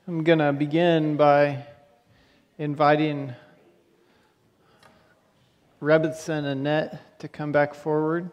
I'm going to begin by inviting Rebitson and Annette to come back forward.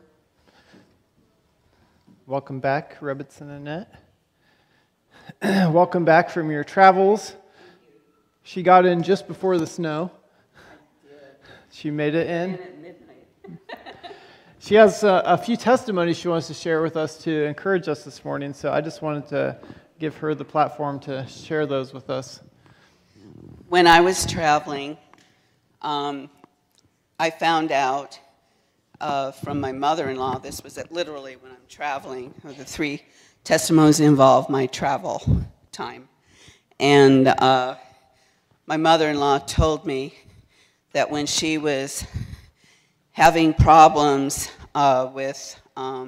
Welcome back, Rebitson and Annette. Welcome back from your travels. She got in just before the snow. She made it in. At midnight. She has a few testimonies she wants to share with us to encourage us this morning, so I just wanted to give her the platform to share those with us. When I was traveling, I found out from my mother-in-law, this was literally when I'm traveling, the three testimonies involve my travel time. And my mother-in-law told me that when she was having problems with,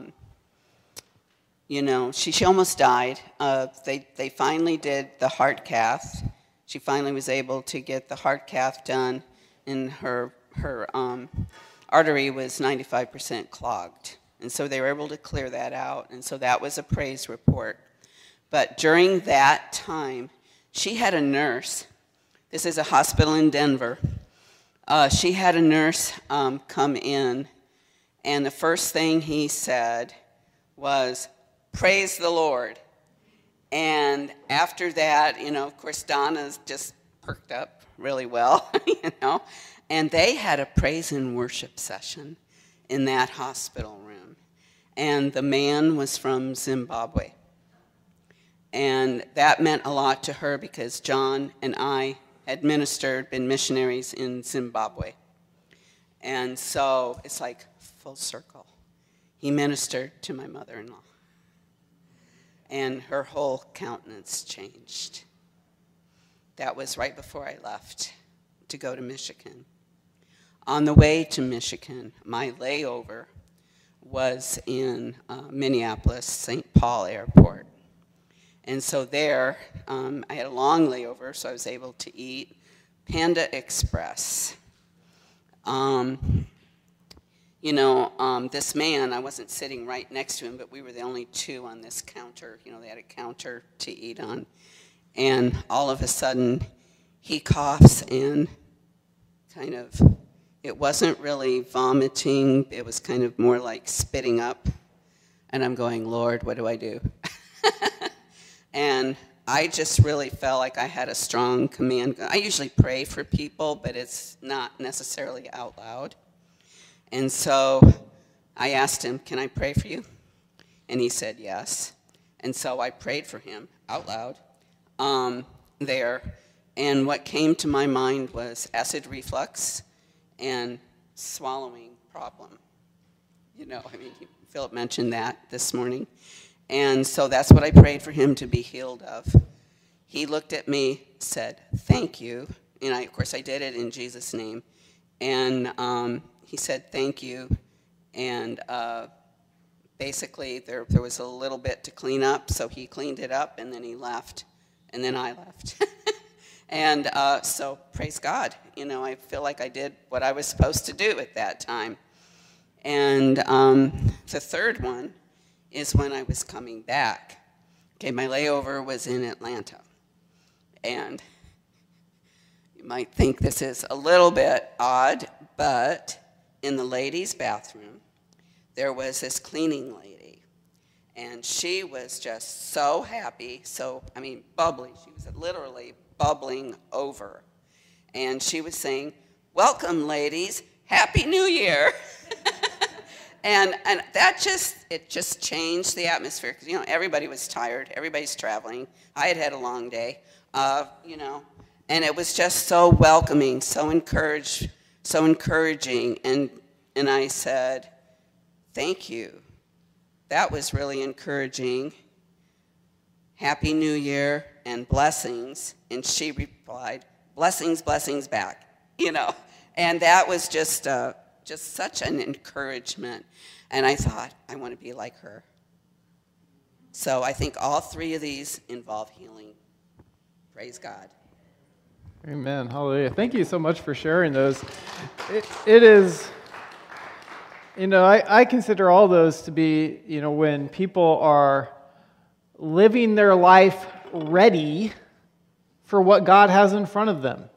she almost died. They finally did the heart cath. She finally was able to get the heart cath done, and her artery was 95% clogged. And so they were able to clear that out, and so that was a praise report. But during that time, she had a nurse. This is a hospital in Denver. She had a nurse come in, and the first thing he said was, "Praise the Lord." And after that, of course, Donna's just perked up really well, And they had a praise and worship session in that hospital room. And the man was from Zimbabwe. And that meant a lot to her because John and I had been missionaries in Zimbabwe. And so it's like full circle. He ministered to my mother-in-law. And her whole countenance changed. That was right before I left to go to Michigan. On the way to Michigan, my layover was in Minneapolis, St. Paul Airport. And so there, I had a long layover, so I was able to eat Panda Express. This man, I wasn't sitting right next to him, but we were the only two on this counter. They had a counter to eat on. And all of a sudden, he coughs and it wasn't really vomiting. It was kind of more like spitting up. And I'm going, Lord, what do I do? And I just really felt like I had a strong command. I usually pray for people, but it's not necessarily out loud. And so I asked him, can I pray for you? And he said yes. And so I prayed for him out loud there. And what came to my mind was acid reflux and swallowing problem. Philip mentioned that this morning. And so that's what I prayed for him to be healed of. He looked at me, said, thank you. And of course, I did it in Jesus' name. And he said, thank you. And basically, there was a little bit to clean up, so he cleaned it up, and then he left. And then I left. And so praise God. I feel like I did what I was supposed to do at that time. And the third one is when I was coming back. Okay, my layover was in Atlanta. And you might think this is a little bit odd, but in the ladies' bathroom, there was this cleaning lady. And she was just so happy, bubbly. She was literally bubbling over. And she was saying, welcome, ladies, Happy New Year. And that just changed the atmosphere because everybody was tired, everybody's traveling. I had a long day, and it was just so welcoming, so encouraging, and I said, thank you. That was really encouraging. Happy New Year and blessings. And she replied, blessings, blessings back. And that was just such an encouragement. And I thought, I want to be like her. So I think all three of these involve healing. Praise God. Amen. Hallelujah. Thank you so much for sharing those. It is, I consider all those to be, when people are living their life ready for what God has in front of them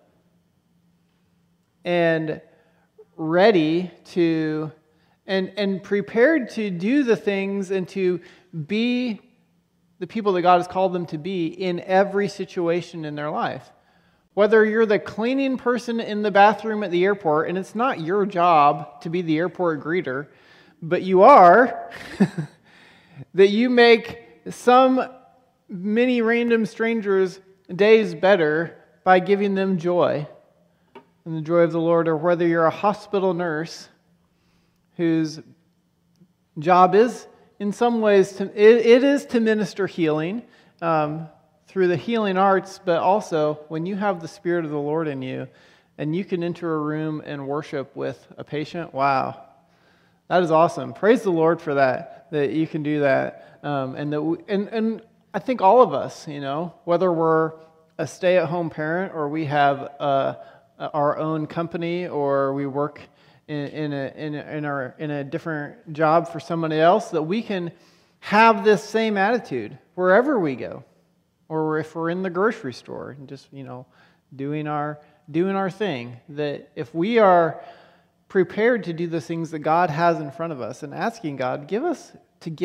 and ready to, and prepared to do the things and to be the people that God has called them to be in every situation in their life. Whether you're the cleaning person in the bathroom at the airport, and it's not your job to be the airport greeter, but you are, that you make some many random strangers' days better by giving them joy and the joy of the Lord, or whether you're a hospital nurse whose job is, in some ways, it is to minister healing through the healing arts, but also when you have the Spirit of the Lord in you and you can enter a room and worship with a patient, wow, that is awesome. Praise the Lord for that you can do that. And I think all of us, whether we're a stay-at-home parent or we have our own company or we work in a different job for somebody else, that we can have this same attitude wherever we go, or if we're in the grocery store and just doing our thing. That if we are prepared to do the things that God has in front of us and asking God give us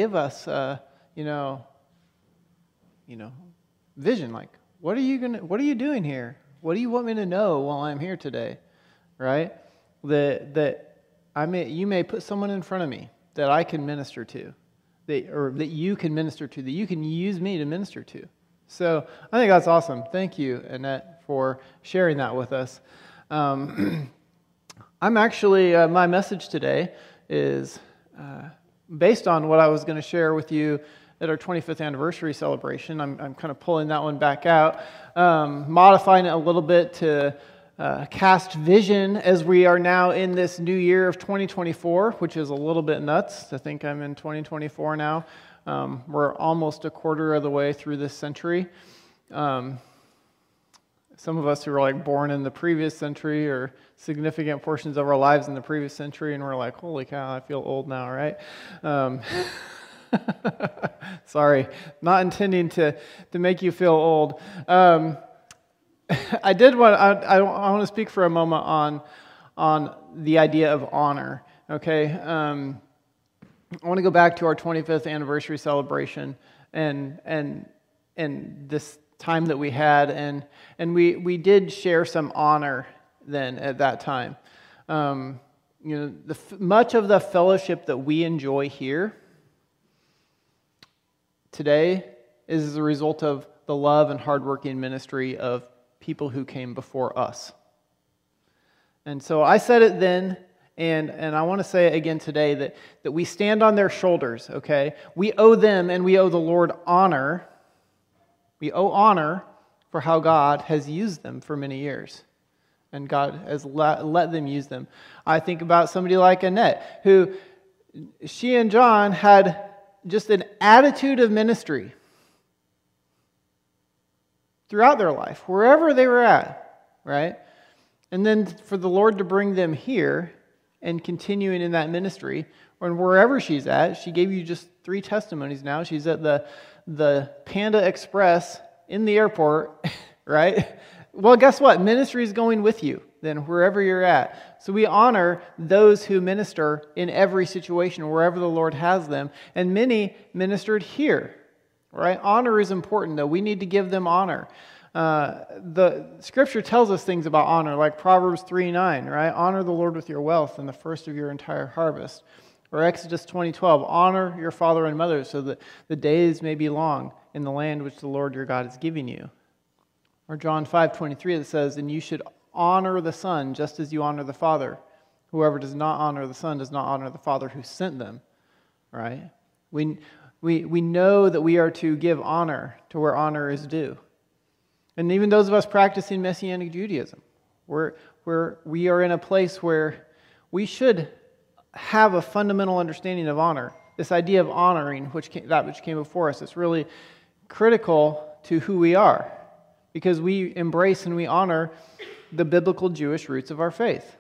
vision, like what are you doing here? What do you want me to know while I'm here today? Right? That you may put someone in front of me that I can minister to, that you can minister to, that you can use me to minister to. So I think that's awesome. Thank you, Annette, for sharing that with us. I'm actually, my message today is based on what I was going to share with you at our 25th anniversary celebration. I'm kind of pulling that one back out, modifying it a little bit to cast vision as we are now in this new year of 2024, which is a little bit nuts to think I'm in 2024 now. We're almost a quarter of the way through this century. Some of us who were born in the previous century or significant portions of our lives in the previous century, and we're like, holy cow, I feel old now, right? Sorry, not intending to make you feel old. I want to speak for a moment on the idea of honor. Okay, I want to go back to our 25th anniversary celebration and this time that we had, and we did share some honor then at that time. Much of the fellowship that we enjoy here today is the result of the love and hardworking ministry of people who came before us. And so I said it then, and I want to say it again today, that we stand on their shoulders, okay? We owe them and we owe the Lord honor. We owe honor for how God has used them for many years. And God has let them use them. I think about somebody like Annette, who she and John had just an attitude of ministry throughout their life, wherever they were at, right? And then for the Lord to bring them here and continuing in that ministry, or wherever she's at, she gave you just 3 testimonies now. She's at the Panda Express in the airport, right? Well, guess what? Ministry is going with you then wherever you're at. So we honor those who minister in every situation, wherever the Lord has them. And many ministered here, right? Honor is important, though. We need to give them honor. The Scripture tells us things about honor, like Proverbs 3:9, right? Honor the Lord with your wealth and the first of your entire harvest. Or Exodus 20:12, honor your father and mother so that the days may be long in the land which the Lord your God is giving you. Or John 5:23 that says, and you should honor the Son just as you honor the Father. Whoever does not honor the Son does not honor the Father who sent them. Right? We know that we are to give honor to where honor is due. And even those of us practicing Messianic Judaism, we are in a place where we should have a fundamental understanding of honor. This idea of honoring that which came before us, it's really critical to who we are, because we embrace and we honor the biblical Jewish roots of our faith.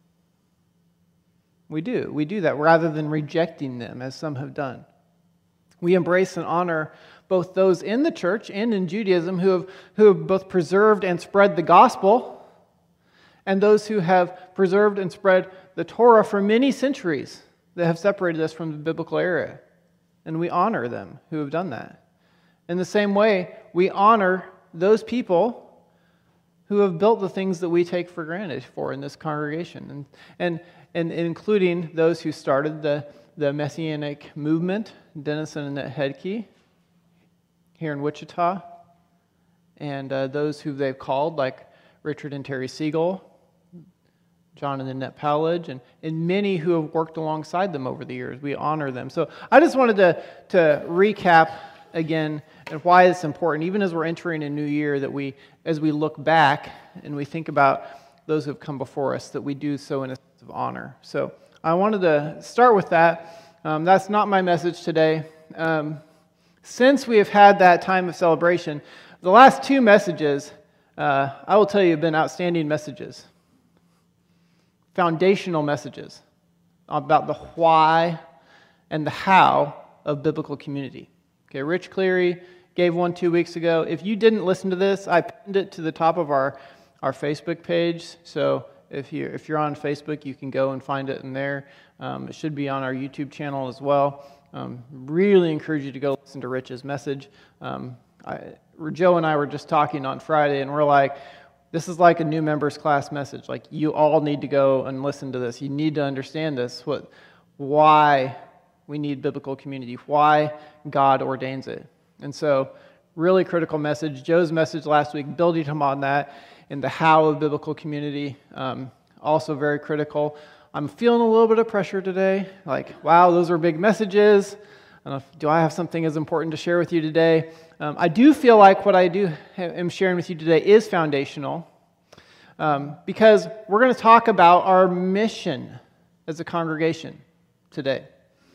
We do that rather than rejecting them as some have done. We embrace and honor both those in the church and in Judaism who have both preserved and spread the gospel, and those who have preserved and spread the Torah for many centuries that have separated us from the biblical era. And we honor them who have done that. In the same way, we honor those people who have built the things that we take for granted for in this congregation, and including those who started the Messianic movement, Dennis and Annette Hedke, here in Wichita, and those who they've called, like Richard and Terry Siegel, John and Annette Powledge, and many who have worked alongside them over the years. We honor them. So I just wanted to recap again and why it's important, even as we're entering a new year, that as we look back and we think about those who have come before us, that we do so in a sense of honor. So I wanted to start with that. That's not my message today. Since we have had that time of celebration, the last two messages, I will tell you, have been outstanding messages. Foundational messages about the why and the how of biblical community. Okay, Rich Cleary gave one 2 weeks ago. If you didn't listen to this, I pinned it to the top of our Facebook page. So if you're on Facebook, you can go and find it in there. It should be on our YouTube channel as well. Really encourage you to go listen to Rich's message. Joe and I were just talking on Friday, and we're like, this is like a new members class message. Like, you all need to go and listen to this. You need to understand this, why we need biblical community, why God ordains it. And so, really critical message. Joe's message last week, building him on that, and the how of biblical community, also very critical. I'm feeling a little bit of pressure today. Like, wow, those are big messages. Do I have something as important to share with you today? I do feel like what I am sharing with you today is foundational, because we're going to talk about our mission as a congregation today.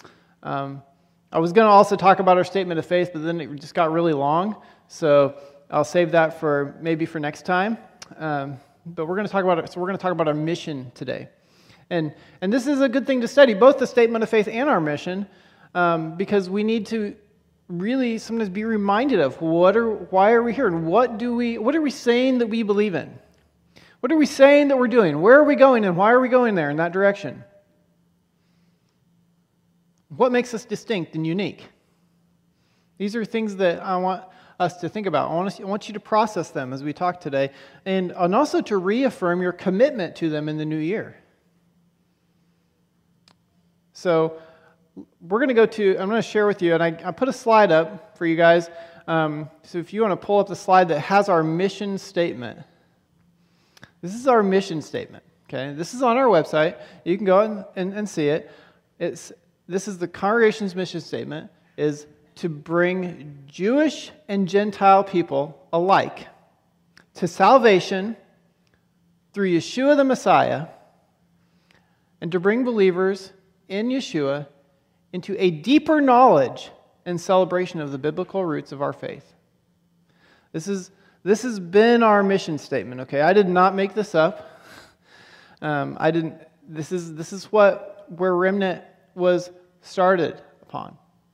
I was going to also talk about our statement of faith, but then it just got really long, so I'll save that for next time. But we're going to talk about it. So we're going to talk about our mission today, and this is a good thing to study, both the statement of faith and our mission, because we need to really sometimes be reminded of why are we here, and what are we saying that we believe in? What are we saying that we're doing? Where are we going, and why are we going there in that direction? What makes us distinct and unique? These are things that I want us to think about. I want you to process them as we talk today, and also to reaffirm your commitment to them in the new year. So we're going to I'm going to share with you, and I put a slide up for you guys. So if you want to pull up the slide that has our mission statement. This is our mission statement. Okay, this is on our website. You can go and see it. This is the congregation's mission statement, is to bring Jewish and Gentile people alike to salvation through Yeshua the Messiah, and to bring believers in Yeshua into a deeper knowledge and celebration of the biblical roots of our faith. This has been our mission statement. Okay, I did not make this up. This is where Remnant was started upon.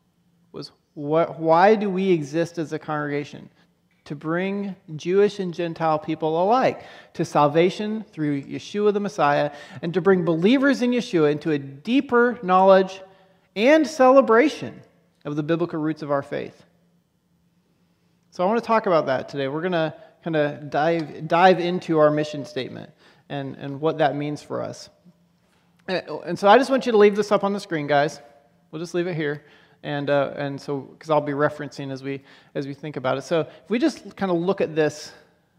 Why do we exist as a congregation? To bring Jewish and Gentile people alike to salvation through Yeshua the Messiah, and to bring believers in Yeshua into a deeper knowledge and celebration of the biblical roots of our faith. So I want to talk about that today. We're going to kind of dive into our mission statement and what that means for us. And so I just want you to leave this up on the screen, guys. We'll just leave it here. And so, because I'll be referencing as we think about it. So if we just kind of look at this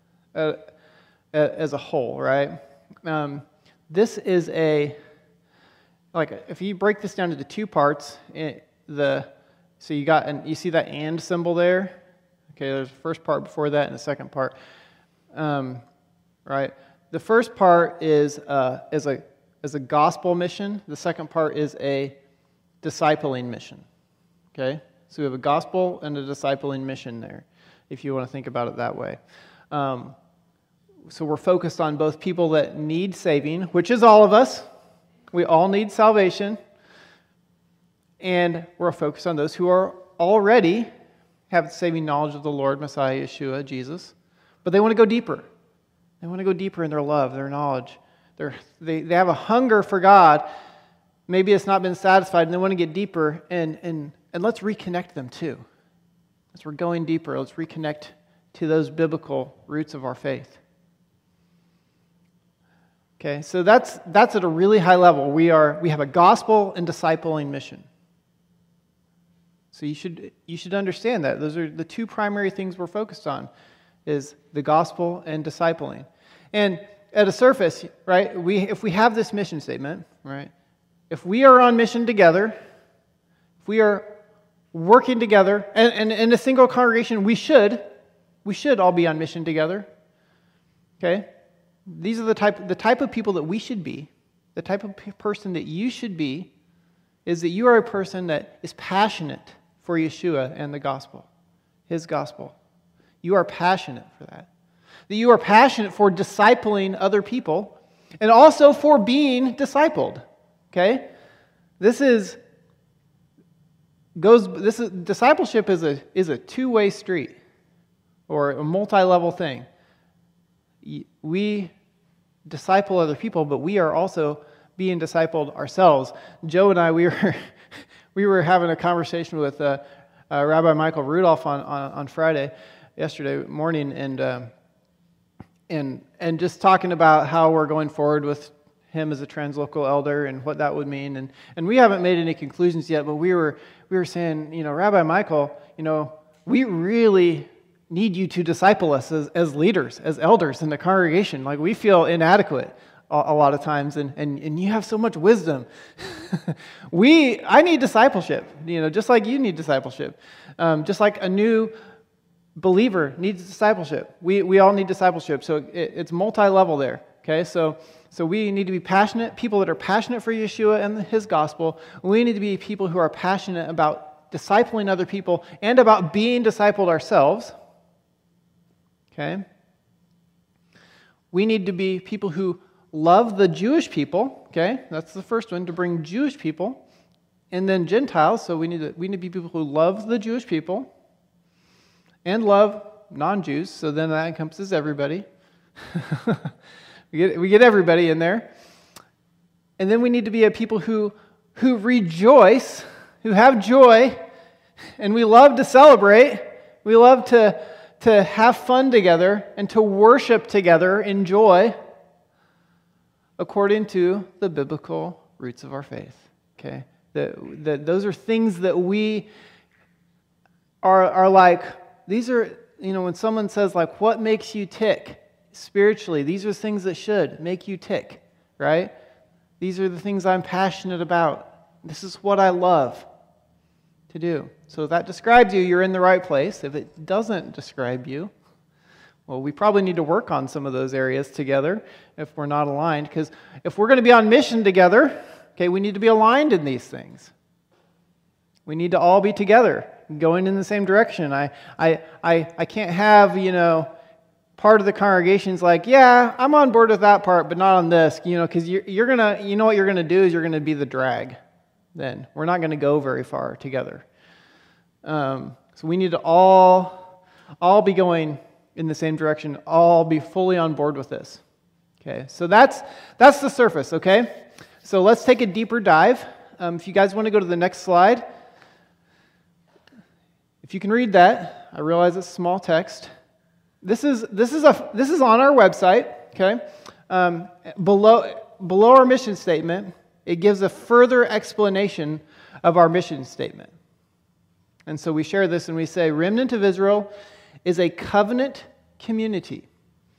as a whole, right? This is if you break this down into two parts, so you see that and symbol there. Okay, there's the first part before that and the second part, right? The first part is a gospel mission. The second part is a discipling mission. Okay, so we have a gospel and a discipling mission there, if you want to think about it that way. So we're focused on both people that need saving, which is all of us. We all need salvation. And we're focused on those who are already have the saving knowledge of the Lord, Messiah, Yeshua, Jesus, but they want to go deeper. They want to go deeper in their love, their knowledge. They have a hunger for God. Maybe it's not been satisfied, and they want to get deeper, and let's reconnect them too. As we're going deeper, let's reconnect to those biblical roots of our faith. Okay, so that's at a really high level. We have a gospel and discipling mission. So you should understand that. Those are the two primary things we're focused on, is the gospel and discipling. And at a surface, right, if we have this mission statement, right, if we are on mission together, if we are working together, and in a single congregation, we should all be on mission together. Okay? These are the type of people that we should be. The type of person that you should be is that you are a person that is passionate for Yeshua and the gospel, his gospel. You are passionate for that. That you are passionate for discipling other people and also for being discipled. Okay? Discipleship is a two-way street or a multi-level thing. We disciple other people, but we are also being discipled ourselves. Joe and I, we were having a conversation with Rabbi Michael Rudolph on Friday, yesterday morning, and just talking about how we're going forward with him as a translocal elder and what that would mean. And we haven't made any conclusions yet, but we were saying, Rabbi Michael, we really need you to disciple us as leaders, as elders in the congregation. Like, we feel inadequate a lot of times, and you have so much wisdom. I need discipleship, just like you need discipleship. Just like a new believer needs discipleship. We all need discipleship, so it's multi-level there, okay? So we need to be passionate, people that are passionate for Yeshua and his gospel. We need to be people who are passionate about discipling other people and about being discipled ourselves, okay? We need to be people who love the Jewish people, okay? That's the first one, to bring Jewish people, and then Gentiles. So we need to be people who love the Jewish people and love non-Jews. So then that encompasses everybody. we get everybody in there. And then we need to be a people who rejoice, who have joy, and we love to celebrate. We love to have fun together and to worship together in joy, according to the biblical roots of our faith. Okay, those are things that we are like. These are, when someone says like, "What makes you tick spiritually?" These are things that should make you tick, right? These are the things I'm passionate about. This is what I love to do. So if that describes you, you're in the right place. If it doesn't describe you, well, we probably need to work on some of those areas together if we're not aligned. Because if we're going to be on mission together, okay, we need to be aligned in these things. We need to all be together, going in the same direction. I can't have, part of the congregation's like, yeah, I'm on board with that part, but not on this, because you're going to, what you're going to do is you're going to be the drag. Then we're not going to go very far together. So we need to all be going in the same direction, all be fully on board with this. Okay, so that's the surface, okay? So let's take a deeper dive. If you guys want to go to the next slide. If you can read that, I realize it's small text. This is on our website, okay? Below our mission statement, it gives a further explanation of our mission statement. And so we share this and we say, Remnant of Israel is a covenant community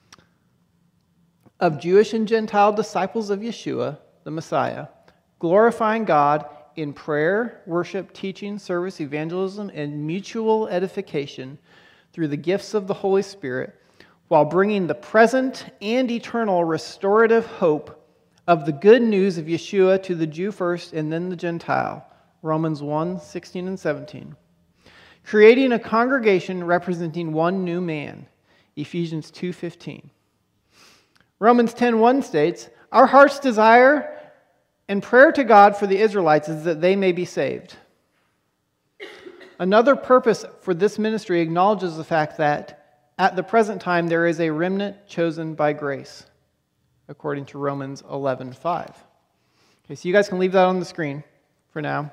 of Jewish and Gentile disciples of Yeshua, the Messiah, glorifying God in prayer, worship, teaching, service, evangelism, and mutual edification through the gifts of the Holy Spirit, while bringing the present and eternal restorative hope of the good news of Yeshua to the Jew first and then the Gentile, Romans 1:16 and 17. Creating a congregation representing one new man, Ephesians 2:15. Romans 10:1 states, our heart's desire and prayer to God for the Israelites is that they may be saved. Another purpose for this ministry acknowledges the fact that at the present time there is a remnant chosen by grace, according to Romans 11:5. Okay, so you guys can leave that on the screen for now.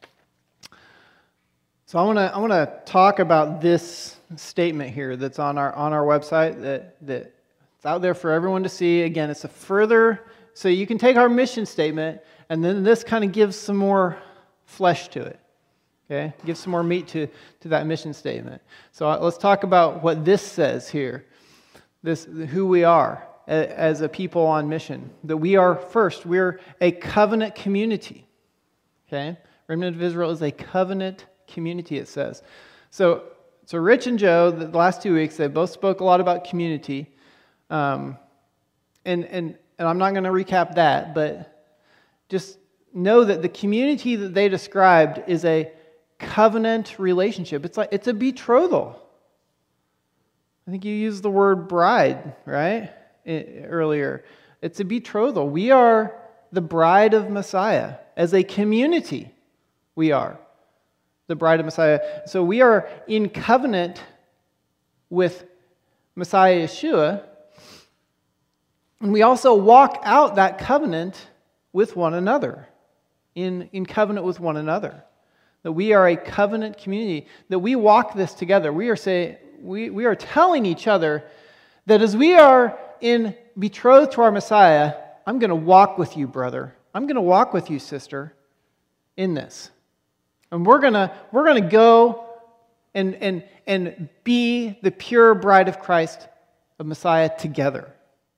So I want to talk about this statement here that's on our website that it's out there for everyone to see. Again, it's a further, so you can take our mission statement and then this kind of gives some more flesh to it. Okay, give some more meat to that mission statement. So let's talk about what this says here. This who we are as a people on mission. That we are first, we're a covenant community. Okay, Remnant of Israel is a covenant community, it says. So Rich and Joe, the last 2 weeks, they both spoke a lot about community. And I'm not going to recap that, but just know that the community that they described is a covenant relationship. It's a betrothal. I think you used the word bride, right? Earlier. It's a betrothal. We are the bride of Messiah. As a community, we are the bride of Messiah. So we are in covenant with Messiah Yeshua, and we also walk out that covenant with one another, in covenant with one another. That we are a covenant community, that we walk this together. We are telling each other that as we are in betrothed to our Messiah, I'm going to walk with you, brother. I'm going to walk with you, sister, in this. And we're gonna go and be the pure bride of Christ, of Messiah, together.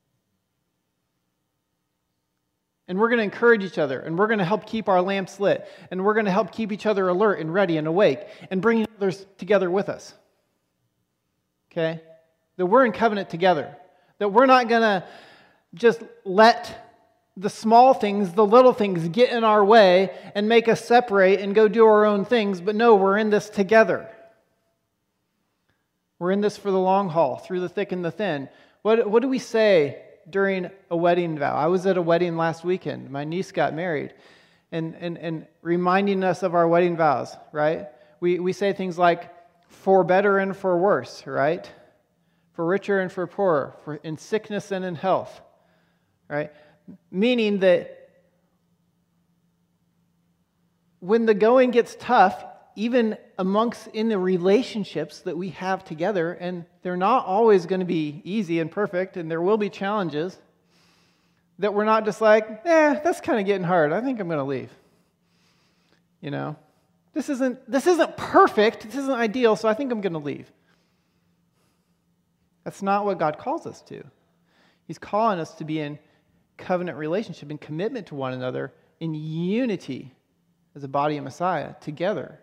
And we're going to encourage each other, and we're going to help keep our lamps lit, and we're going to help keep each other alert and ready and awake, and bring others together with us. Okay? That we're in covenant together. That we're not going to just let the small things, the little things get in our way and make us separate and go do our own things, but no, we're in this together. We're in this for the long haul, through the thick and the thin. What do we say during a wedding vow? I was at a wedding last weekend. My niece got married, and reminding us of our wedding vows, right? We say things like, for better and for worse, right? For richer and for poorer, for in sickness and in health, right? Meaning that when the going gets tough, even in the relationships that we have together, and they're not always going to be easy and perfect, and there will be challenges, that we're not just like, that's kind of getting hard. I think I'm going to leave. You know, this isn't perfect. This isn't ideal, so I think I'm going to leave. That's not what God calls us to. He's calling us to be in covenant relationship, in commitment to one another, in unity as a body of Messiah, together.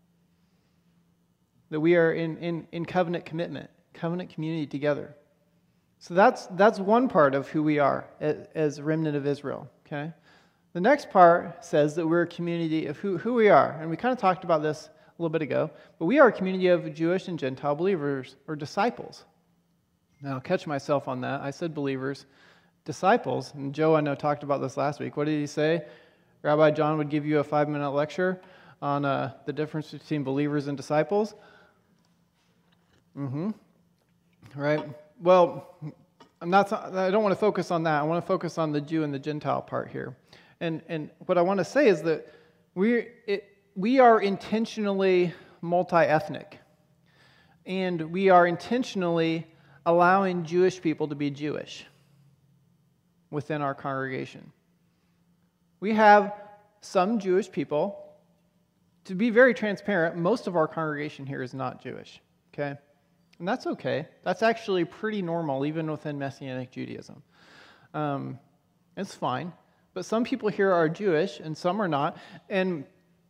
That we are in covenant commitment, covenant community together. So that's one part of who we are as a remnant of Israel. Okay. The next part says that we're a community of who we are, and we kind of talked about this a little bit ago. But we are a community of Jewish and Gentile believers or disciples. Now, I'll catch myself on that. I said believers, disciples, and Joe I know talked about this last week. What did he say? Rabbi John would give you a 5-minute lecture on the difference between believers and disciples. Right. Well, I don't want to focus on that. I want to focus on the Jew and the Gentile part here. And what I want to say is that we are intentionally multi-ethnic. And we are intentionally allowing Jewish people to be Jewish within our congregation. We have some Jewish people. To be very transparent, most of our congregation here is not Jewish. Okay? And that's okay. That's actually pretty normal, even within Messianic Judaism. It's fine. But some people here are Jewish, and some are not. And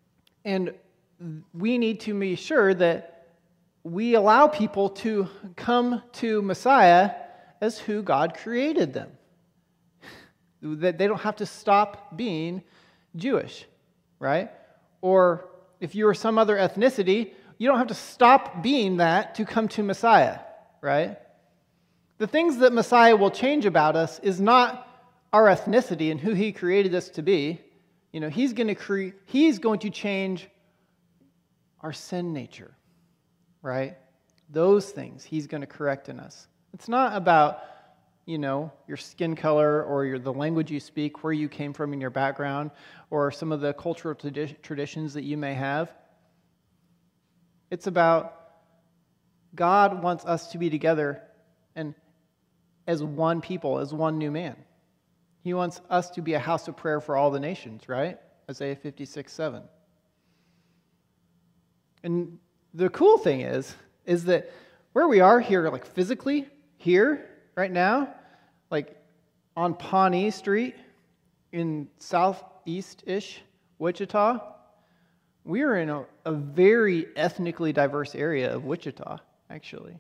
we need to be sure that we allow people to come to Messiah as who God created them. That they don't have to stop being Jewish, right? Or if you are some other ethnicity, you don't have to stop being that to come to Messiah, right? The things that Messiah will change about us is not our ethnicity and who He created us to be. You know, He's going to change our sin nature, right? Those things he's going to correct in us. It's not about, your skin color or the language you speak, where you came from in your background, or some of the cultural traditions that you may have. It's about God wants us to be together and as one people, as one new man. He wants us to be a house of prayer for all the nations, right? Isaiah 56:7. And the cool thing is that where we are here, like physically, here, right now, like on Pawnee Street in southeast-ish Wichita, we are in a very ethnically diverse area of Wichita, actually.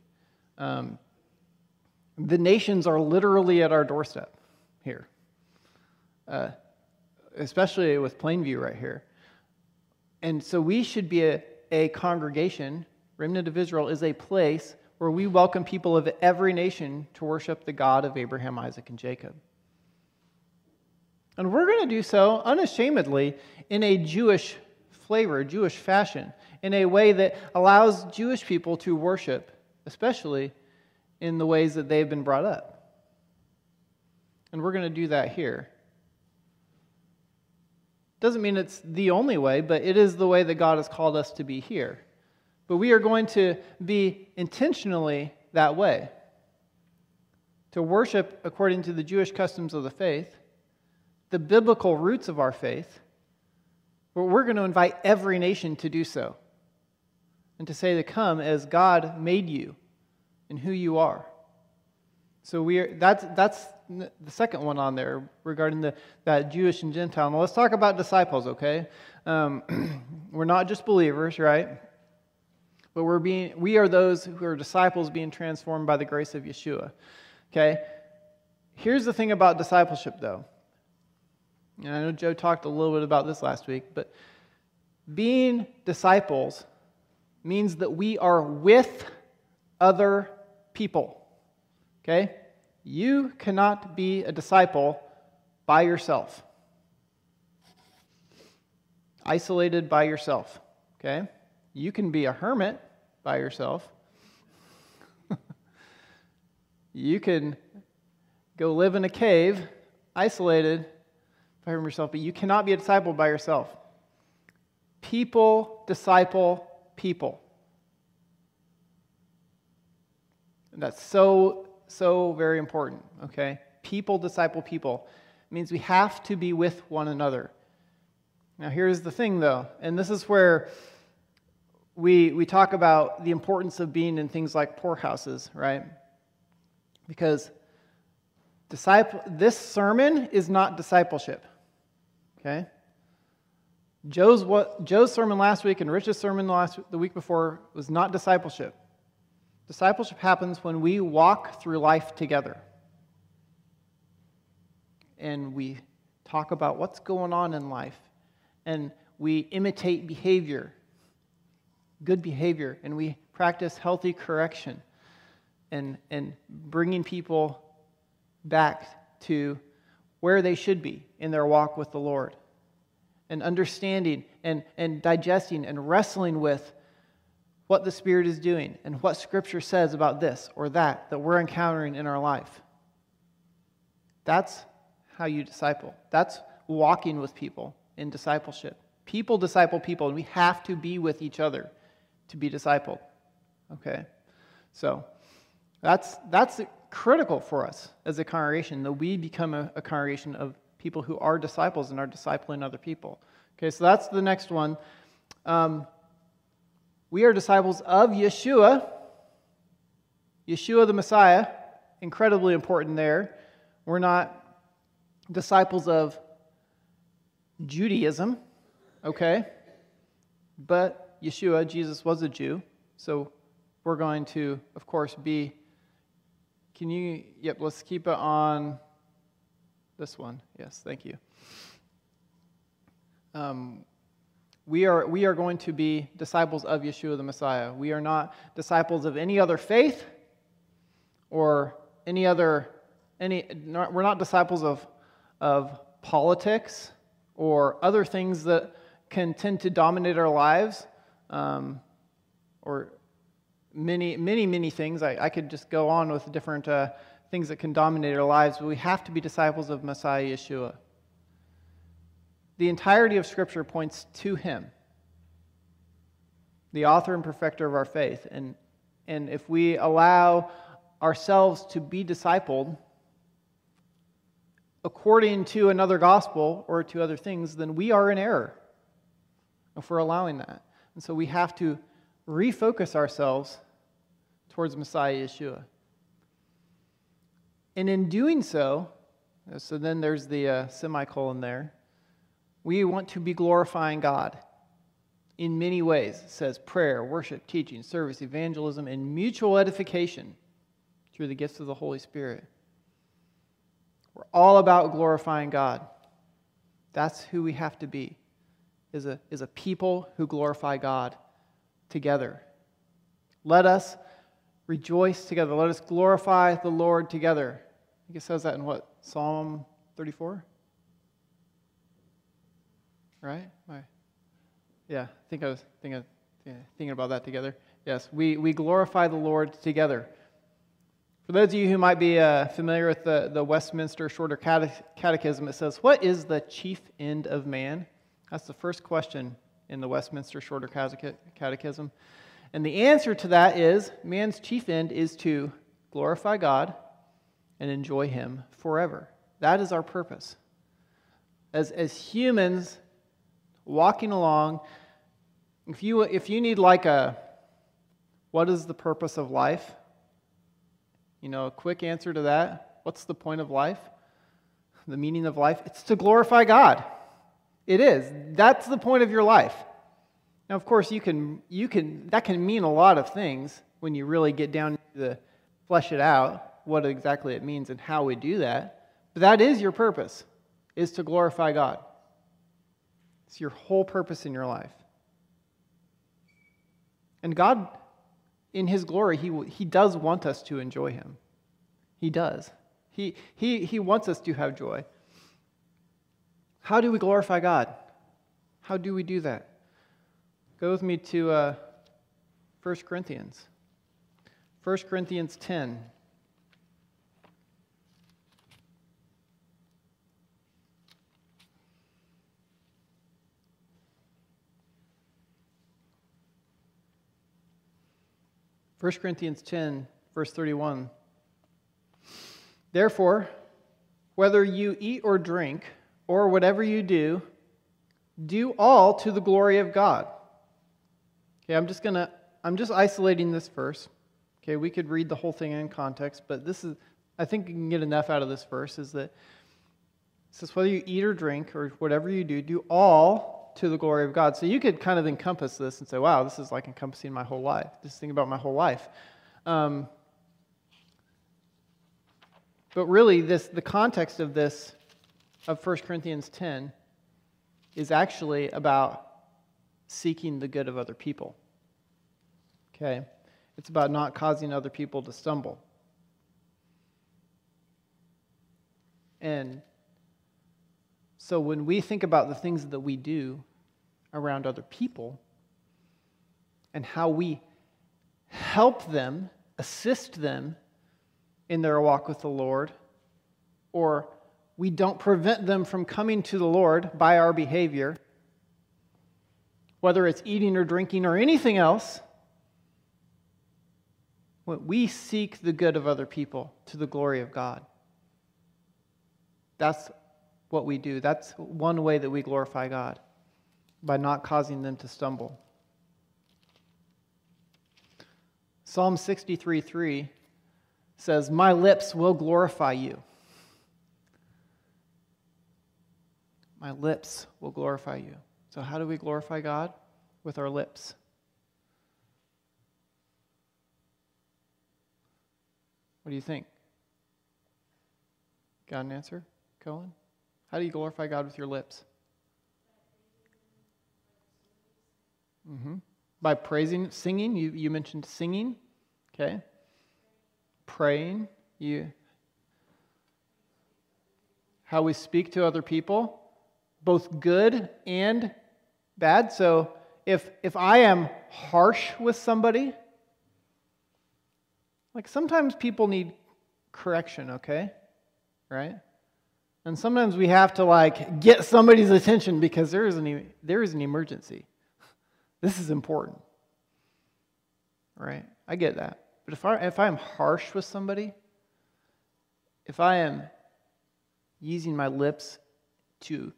The nations are literally at our doorstep here, especially with Plainview right here. And so we should be a congregation. Remnant of Israel is a place where we welcome people of every nation to worship the God of Abraham, Isaac, and Jacob. And we're going to do so unashamedly in a Jewish flavor, Jewish fashion, in a way that allows Jewish people to worship, especially in the ways that they've been brought up. And we're going to do that here. Doesn't mean it's the only way, but it is the way that God has called us to be here. But we are going to be intentionally that way. To worship according to the Jewish customs of the faith, the biblical roots of our faith, but we're going to invite every nation to do so. And to say to come as God made you and who you are. So that's the second one on there regarding that Jewish and Gentile. Now let's talk about disciples, okay? We're not just believers, right? But we are those who are disciples being transformed by the grace of Yeshua. Okay? Here's the thing about discipleship, though. And I know Joe talked a little bit about this last week, but being disciples means that we are with other people. Okay? You cannot be a disciple by yourself. Isolated by yourself. Okay? You can be a hermit by yourself. You can go live in a cave, isolated by yourself, but you cannot be a disciple by yourself. People disciple people. And that's so very important, okay? People disciple people. It means we have to be with one another. Now here's the thing, though, and this is where we talk about the importance of being in things like poorhouses, right? Because this sermon is not discipleship, okay? Joe's sermon last week and Rich's sermon the week before was not discipleship. Discipleship happens when we walk through life together. And we talk about what's going on in life. And we imitate behavior, good behavior, and we practice healthy correction and bringing people back to where they should be in their walk with the Lord, and understanding and digesting and wrestling with what the Spirit is doing and what Scripture says about this or that we're encountering in our life. That's how you disciple. That's walking with people in discipleship. People disciple people, and we have to be with each other to be discipled. Okay? So that's critical for us as a congregation, that we become a congregation of people who are disciples and are discipling other people. Okay, so that's the next one. We are disciples of Yeshua the Messiah, incredibly important there. We're not disciples of Judaism, okay? But Yeshua, Jesus was a Jew, so we're going to, of course, be... let's keep it on this one. Yes, thank you. We are going to be disciples of Yeshua the Messiah. We are not disciples of any other faith or we're not disciples of politics or other things that can tend to dominate our lives. or many things. I could just go on with different things that can dominate our lives, but we have to be disciples of Messiah Yeshua. The entirety of Scripture points to him, the author and perfecter of our faith. And if we allow ourselves to be discipled according to another gospel or to other things, then we are in error if we're allowing that. And so we have to refocus ourselves towards Messiah Yeshua. And in doing so then there's the semicolon there, we want to be glorifying God in many ways. It says prayer, worship, teaching, service, evangelism, and mutual edification through the gifts of the Holy Spirit. We're all about glorifying God. That's who we have to be, is a people who glorify God together. Let us rejoice together. Let us glorify the Lord together. I think it says that in what? Psalm 34? Right? Yeah, I think I was thinking about that together. Yes, we glorify the Lord together. For those of you who might be familiar with the Westminster Shorter Catechism, it says, "What is the chief end of man?" That's the first question in the Westminster Shorter Catechism. And the answer to that is, man's chief end is to glorify God and enjoy Him forever. That is our purpose. As humans walking along, if you need like what is the purpose of life? A quick answer to that. What's the point of life? The meaning of life? It's to glorify God. It is. That's the point of your life. Now, of course, that can mean a lot of things when you really get down to flesh it out, what exactly it means and how we do that. But that is your purpose, is to glorify God. It's your whole purpose in your life. And God, in His glory, He does want us to enjoy Him. He does. He wants us to have joy. How do we glorify God? How do we do that? Go with me to 1 Corinthians. 1 Corinthians 10. First Corinthians 10, verse 31. Therefore, whether you eat or drink, or whatever you do, do all to the glory of God. Okay, I'm just isolating this verse. Okay, we could read the whole thing in context, but I think you can get enough out of this verse, is that it says, whether you eat or drink, or whatever you do, do all to the glory of God. So you could kind of encompass this and say, wow, this is like encompassing my whole life. Just think about my whole life. But really, the context of this, of 1 Corinthians 10, is actually about seeking the good of other people. Okay? It's about not causing other people to stumble. And so when we think about the things that we do around other people and how we help them, assist them in their walk with the Lord, or we don't prevent them from coming to the Lord by our behavior, whether it's eating or drinking or anything else, when we seek the good of other people to the glory of God. That's what we do. That's one way that we glorify God, by not causing them to stumble. Psalm 63:3 says, "My lips will glorify you." My lips will glorify you. So how do we glorify God? With our lips. What do you think? Got an answer, Cohen? How do you glorify God with your lips? By praising, singing. You mentioned singing. Okay. Praying. How we speak to other people, both good and bad. So if I am harsh with somebody, like sometimes people need correction, okay? Right? And sometimes we have to like get somebody's attention because there is an emergency. This is important. Right? I get that. But if I am harsh with somebody, if I am using my lips to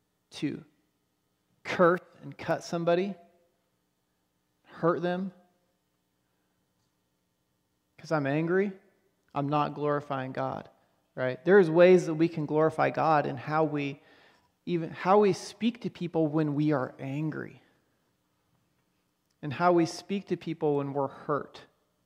curse and cut somebody, hurt them, because I'm angry, I'm not glorifying God. Right? There's ways that we can glorify God in how we speak to people when we are angry, and how we speak to people when we're hurt,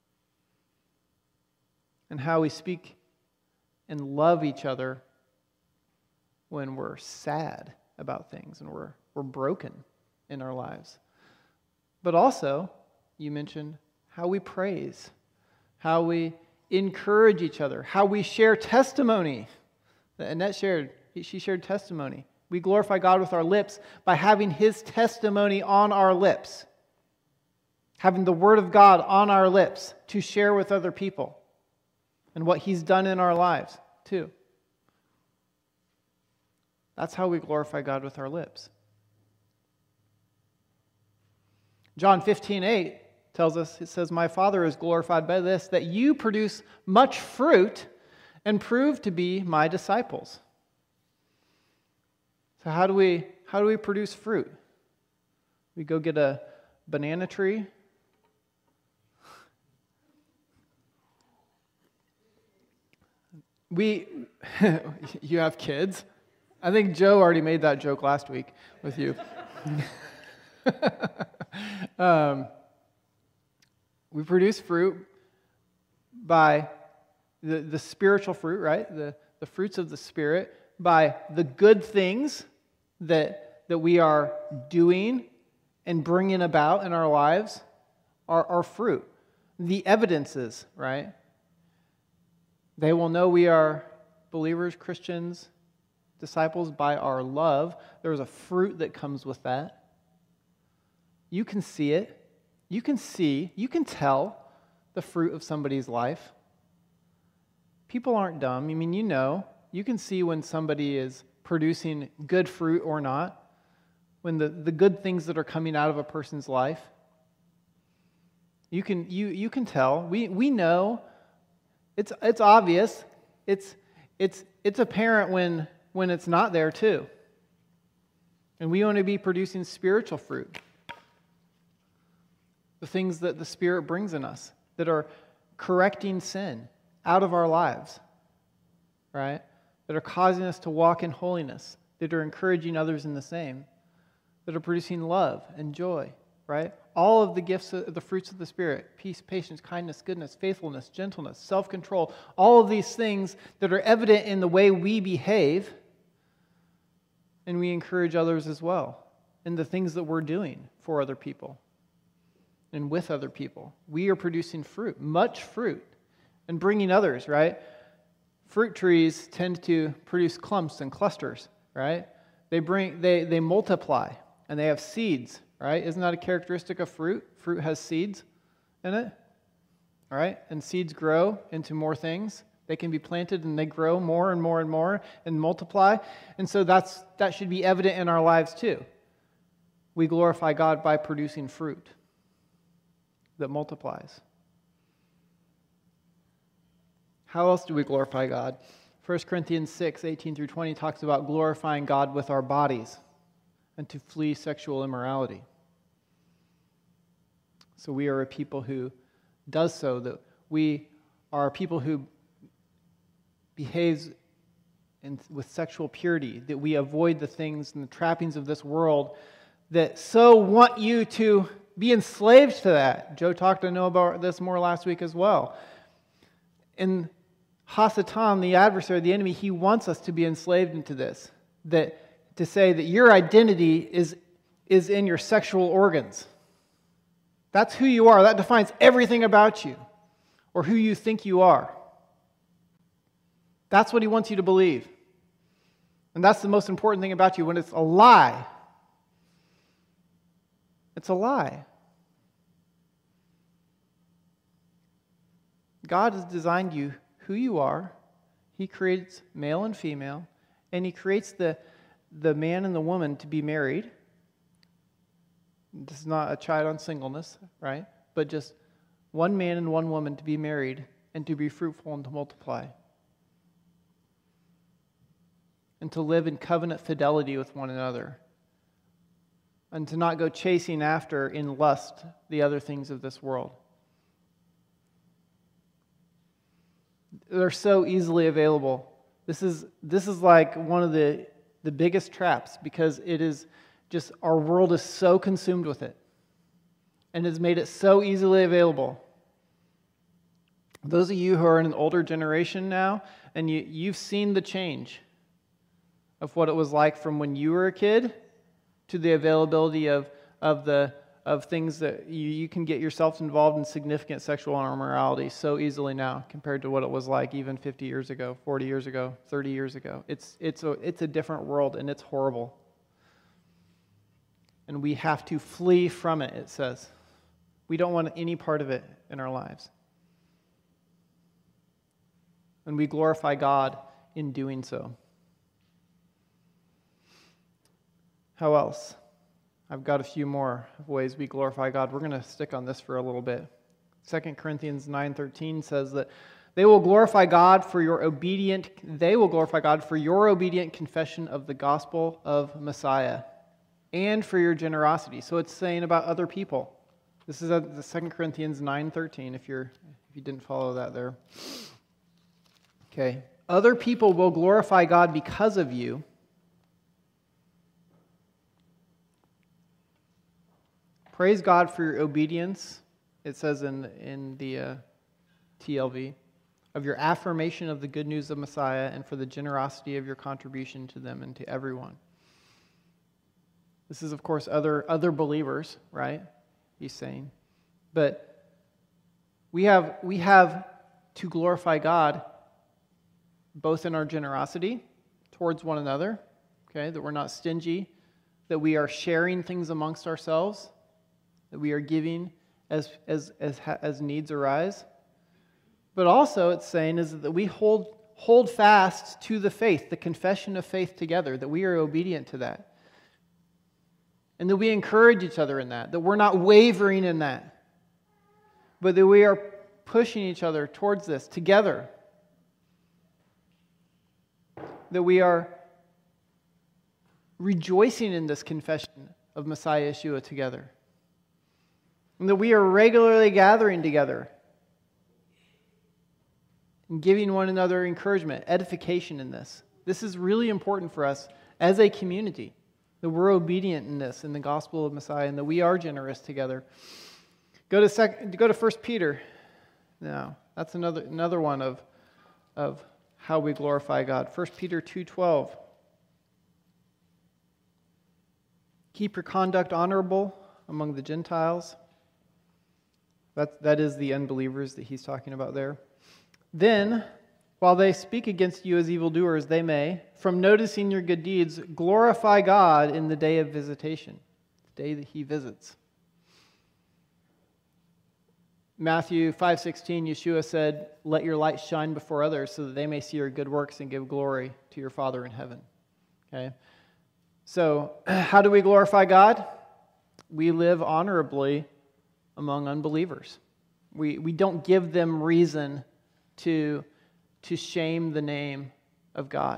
and how we speak and love each other when we're sad about things and we're broken in our lives. But also, you mentioned how we praise, how we encourage each other, how we share testimony. Annette she shared testimony. We glorify God with our lips by having His testimony on our lips, having the Word of God on our lips to share with other people and what He's done in our lives too. That's how we glorify God with our lips. John 15:8 tells us, it says, "My Father is glorified by this, that you produce much fruit and prove to be my disciples." So how do we produce fruit? We go get a banana tree. You have kids. I think Joe already made that joke last week with you. We produce fruit by the spiritual fruit, right? The fruits of the Spirit, by the good things that we are doing and bringing about in our lives are fruit. The evidences, right? They will know we are believers, Christians, disciples by our love. There's a fruit that comes with that. You can see it. You can tell the fruit of somebody's life. People aren't dumb. I mean, you can see when somebody is producing good fruit or not, when the good things that are coming out of a person's life. You can tell. We know. It's obvious. It's apparent when it's not there too. And we want to be producing spiritual fruit. The things that the Spirit brings in us that are correcting sin out of our lives, right? That are causing us to walk in holiness, that are encouraging others in the same, that are producing love and joy, right? All of the gifts, the fruits of the Spirit, peace, patience, kindness, goodness, faithfulness, gentleness, self-control, all of these things that are evident in the way we behave, and we encourage others as well in the things that we're doing for other people and with other people. We are producing fruit, much fruit, and bringing others, right? Fruit trees tend to produce clumps and clusters, right? They multiply, and they have seeds, right? Isn't that a characteristic of fruit? Fruit has seeds in it, all right? And seeds grow into more things. They can be planted, and they grow more and more and more and multiply. And so that should be evident in our lives too. We glorify God by producing fruit that multiplies. How else do we glorify God? 1 Corinthians 6:18-20 talks about glorifying God with our bodies and to flee sexual immorality. So we are a people who does so, that we are a people who behaves with sexual purity, that we avoid the things and the trappings of this world that so want you to be enslaved to that. Joe talked to Noah about this more last week as well. And Hasatan, the adversary, the enemy, he wants us to be enslaved into this. To say that your identity is in your sexual organs. That's who you are. That defines everything about you, or who you think you are. That's what he wants you to believe. And that's the most important thing about you when it's a lie. It's a lie. God has designed you who you are. He creates male and female, and He creates the man and the woman to be married. This is not a chide on singleness, right? But just one man and one woman to be married and to be fruitful and to multiply. And to live in covenant fidelity with one another. And to not go chasing after in lust the other things of this world. They're so easily available. This is like one of the biggest traps, because it is just, our world is so consumed with it and has made it so easily available. Those of you who are in an older generation now, and you've seen the change of what it was like from when you were a kid to the availability of things that you can get yourself involved in significant sexual immorality so easily now compared to what it was like even 50 years ago, 40 years ago, 30 years ago. It's a different world, and it's horrible. And we have to flee from it, it says. We don't want any part of it in our lives. And we glorify God in doing so. How else? I've got a few more ways we glorify God. We're going to stick on this for a little bit. 2 Corinthians 9:13 says that they will glorify God for your obedient confession of the gospel of Messiah and for your generosity. So it's saying about other people. This is the 2 Corinthians 9:13 if you didn't follow that there. Okay. Other people will glorify God because of you. Praise God for your obedience, it says in the TLV, of your affirmation of the good news of Messiah, and for the generosity of your contribution to them and to everyone. This is, of course, other believers, right? He's saying. But we have to glorify God both in our generosity towards one another, okay, that we're not stingy, that we are sharing things amongst ourselves, that we are giving as needs arise. But also it's saying is that we hold fast to the faith, the confession of faith together, that we are obedient to that. And that we encourage each other in that we're not wavering in that, but that we are pushing each other towards this together. That we are rejoicing in this confession of Messiah Yeshua together. And that we are regularly gathering together and giving one another encouragement, edification in this. This is really important for us as a community, that we're obedient in this, in the gospel of Messiah, and that we are generous together. Go to 1 Peter. Now, that's another one of how we glorify God. 1 Peter 2:12. Keep your conduct honorable among the Gentiles. That is the unbelievers that he's talking about there. Then, while they speak against you as evildoers, they may, from noticing your good deeds, glorify God in the day of visitation, the day that He visits. Matthew 5:16, Yeshua said, "Let your light shine before others so that they may see your good works and give glory to your Father in heaven." Okay? So, how do we glorify God? We live honorably among unbelievers. We don't give them reason to shame the name of God.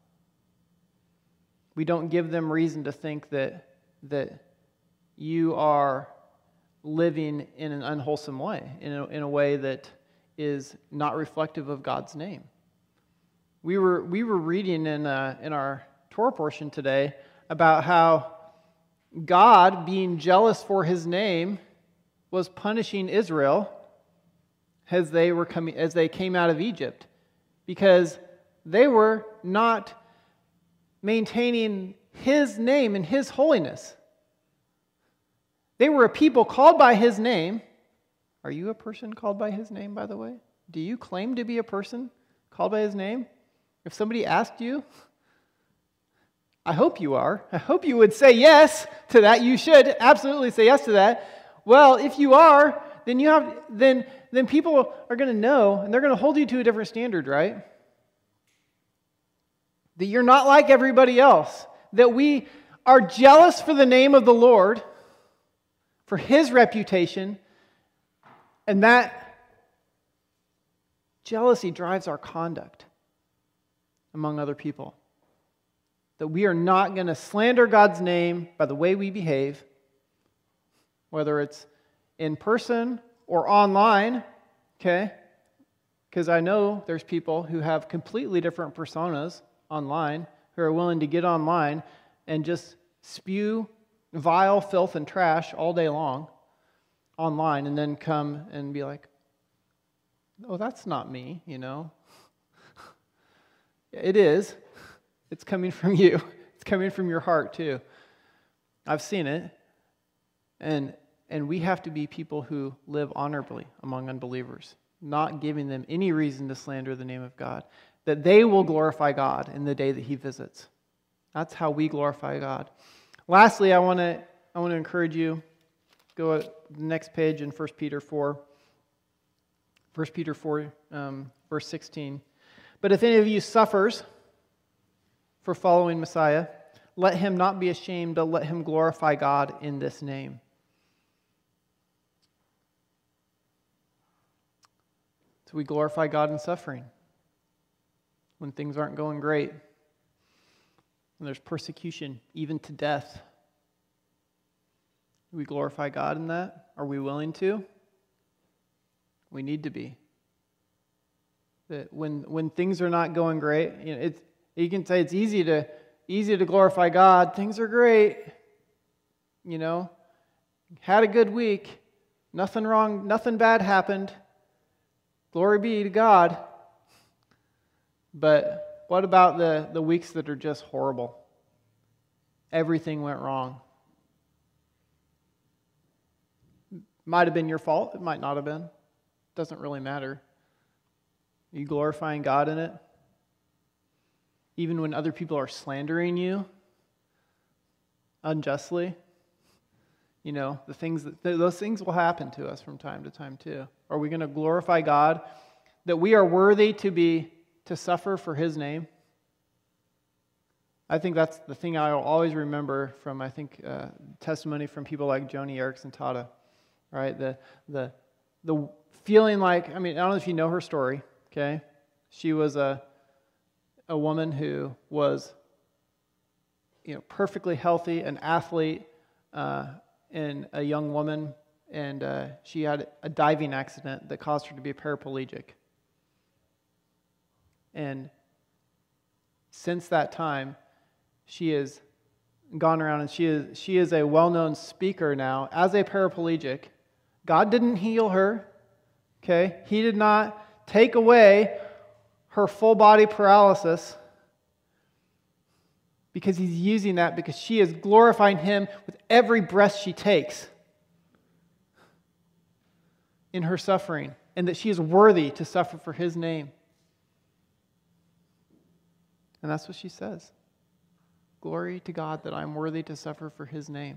We don't give them reason to think that you are living in an unwholesome way, in a way that is not reflective of God's name. We were reading in our Torah portion today about how God, being jealous for His name, was punishing Israel as they came out of Egypt, because they were not maintaining His name and His holiness. They were a people called by His name. Are you a person called by His name, by the way? Do you claim to be a person called by His name? If somebody asked you, I hope you are. I hope you would say yes to that. You should absolutely say yes to that. Well, if you are, then people are going to know, and they're going to hold you to a different standard, right? That you're not like everybody else. That we are jealous for the name of the Lord, for His reputation, and that jealousy drives our conduct among other people. That we are not going to slander God's name by the way we behave, whether it's in person or online, okay? Because I know there's people who have completely different personas online, who are willing to get online and just spew vile filth and trash all day long online, and then come and be like, oh, that's not me, you know? It is. It's coming from you. It's coming from your heart too. I've seen it. And we have to be people who live honorably among unbelievers, not giving them any reason to slander the name of God, that they will glorify God in the day that He visits. That's how we glorify God. Lastly, I want to encourage you, go to the next page in 1 Peter 4. 1 Peter 4, verse 16. But if any of you suffers for following Messiah, let him not be ashamed, but let him glorify God in this name. So we glorify God in suffering. When things aren't going great, when there's persecution, even to death. Do we glorify God in that? Are we willing to? We need to be. That when things are not going great, you can say it's easy to glorify God. Things are great. Had a good week. Nothing wrong, nothing bad happened. Glory be to God. But what about the weeks that are just horrible? Everything went wrong. Might have been your fault. It might not have been. Doesn't really matter. Are you glorifying God in it? Even when other people are slandering you unjustly, those things will happen to us from time to time too. Are we going to glorify God that we are worthy to suffer for His name? I think that's the thing I'll always remember from, testimony from people like Joni Eareckson Tada, right? The feeling like, I don't know if you know her story, okay? She was a woman who was, perfectly healthy, an athlete, and a young woman, and she had a diving accident that caused her to be a paraplegic. And since that time, she has gone around and she is a well-known speaker now as a paraplegic. God didn't heal her, okay? He did not take away her full body paralysis because He's using that because she is glorifying Him with every breath she takes in her suffering, and that she is worthy to suffer for His name. And that's what she says. Glory to God that I'm worthy to suffer for His name.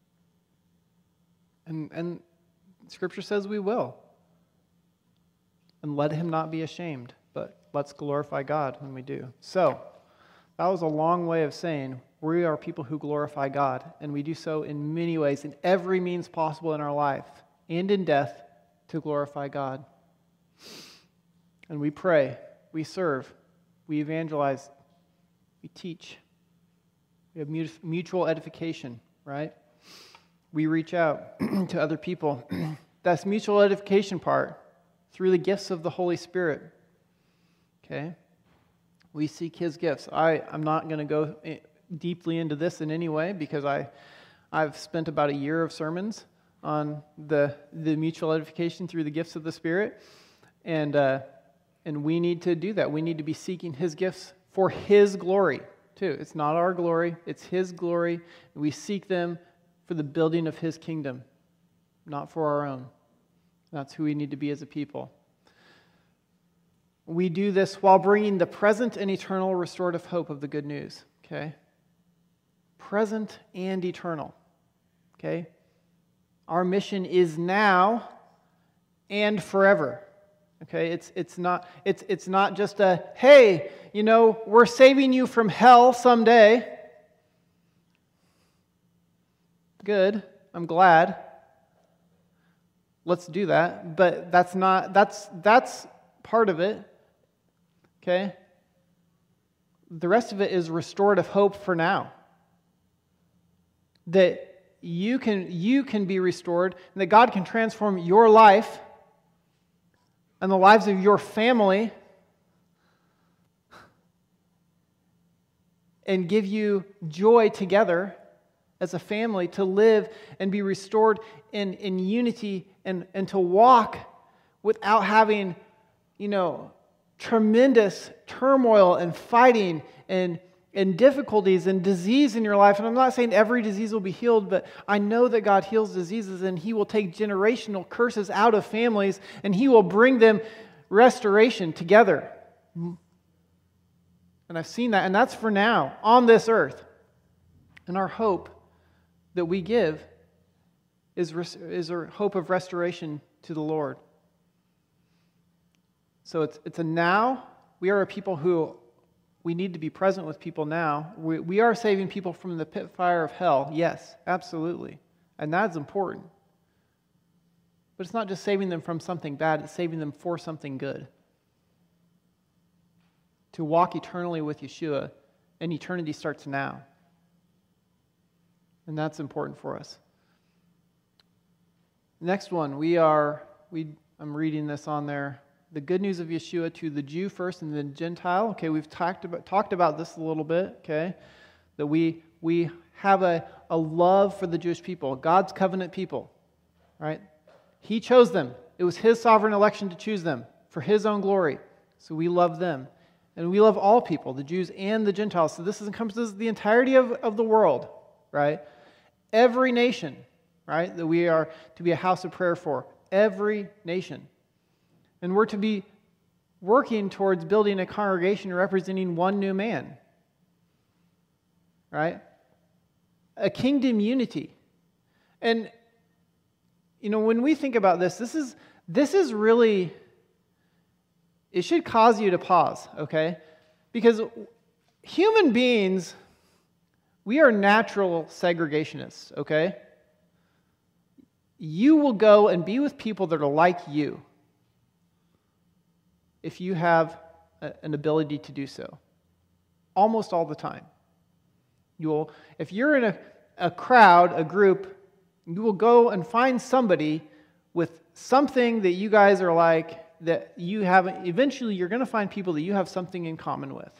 And Scripture says we will. And let Him not be ashamed, but let's glorify God when we do. So, that was a long way of saying we are people who glorify God, and we do so in many ways, in every means possible in our life and in death to glorify God. And we pray, we serve, we evangelize, we teach. We have mutual edification, right? We reach out to other people. That's mutual edification part through the gifts of the Holy Spirit. Okay? We seek His gifts. I'm not going to go deeply into this in any way because I've spent about a year of sermons on the mutual edification through the gifts of the Spirit, and we need to do that. We need to be seeking His gifts for His glory too. It's not our glory; it's His glory. We seek them for the building of His kingdom, not for our own. That's who we need to be as a people. We do this while bringing the present and eternal restorative hope of the good news, okay? present and eternal. Okay? Our mission is now and forever. Okay? It's not just a, hey, we're saving you from hell someday. Good. I'm glad. Let's do that. But that's part of it. Okay? The rest of it is restorative hope for now. That you can be restored, and that God can transform your life and the lives of your family and give you joy together as a family to live and be restored in unity and to walk without having, tremendous turmoil and fighting and difficulties and disease in your life. And I'm not saying every disease will be healed, but I know that God heals diseases, and He will take generational curses out of families, and He will bring them restoration together. And I've seen that, and that's for now, on this earth. And our hope that we give is a hope of restoration to the Lord. So it's a now. We are a people who we need to be present with people now. We are saving people from the pit fire of hell. Yes, absolutely. And that's important. But it's not just saving them from something bad, it's saving them for something good. To walk eternally with Yeshua, and eternity starts now. And that's important for us. Next one, I'm reading this on there. The good news of Yeshua to the Jew first and the Gentile. Okay, we've talked about this a little bit, okay? That we have a love for the Jewish people, God's covenant people, right? He chose them. It was His sovereign election to choose them for His own glory. So we love them. And we love all people, the Jews and the Gentiles. So this encompasses the entirety of the world, right? Every nation, right? That we are to be a house of prayer for. Every nation. And we're to be working towards building a congregation representing one new man. Right? A kingdom unity. And, when we think about this is really, it should cause you to pause, okay? Because human beings, we are natural segregationists, okay? You will go and be with people that are like you, if you have an ability to do so. Almost all the time. If you're in a crowd, a group, you will go and find somebody with something that you guys are like, that you have. Eventually you're going to find people that you have something in common with.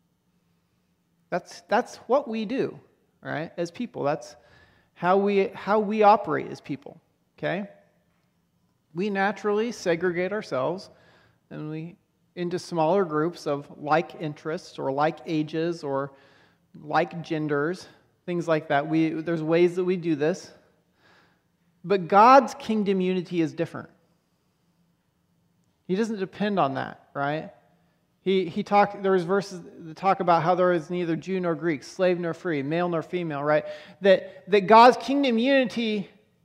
That's what we do, right? As people. That's how we operate as people. Okay? We naturally segregate ourselves and into smaller groups of like interests or like ages or like genders, things like that. There's ways that we do this. But God's kingdom unity is different. He doesn't depend on that, right? There's verses that talk about how there is neither Jew nor Greek, slave nor free, male nor female, right? That God's kingdom unity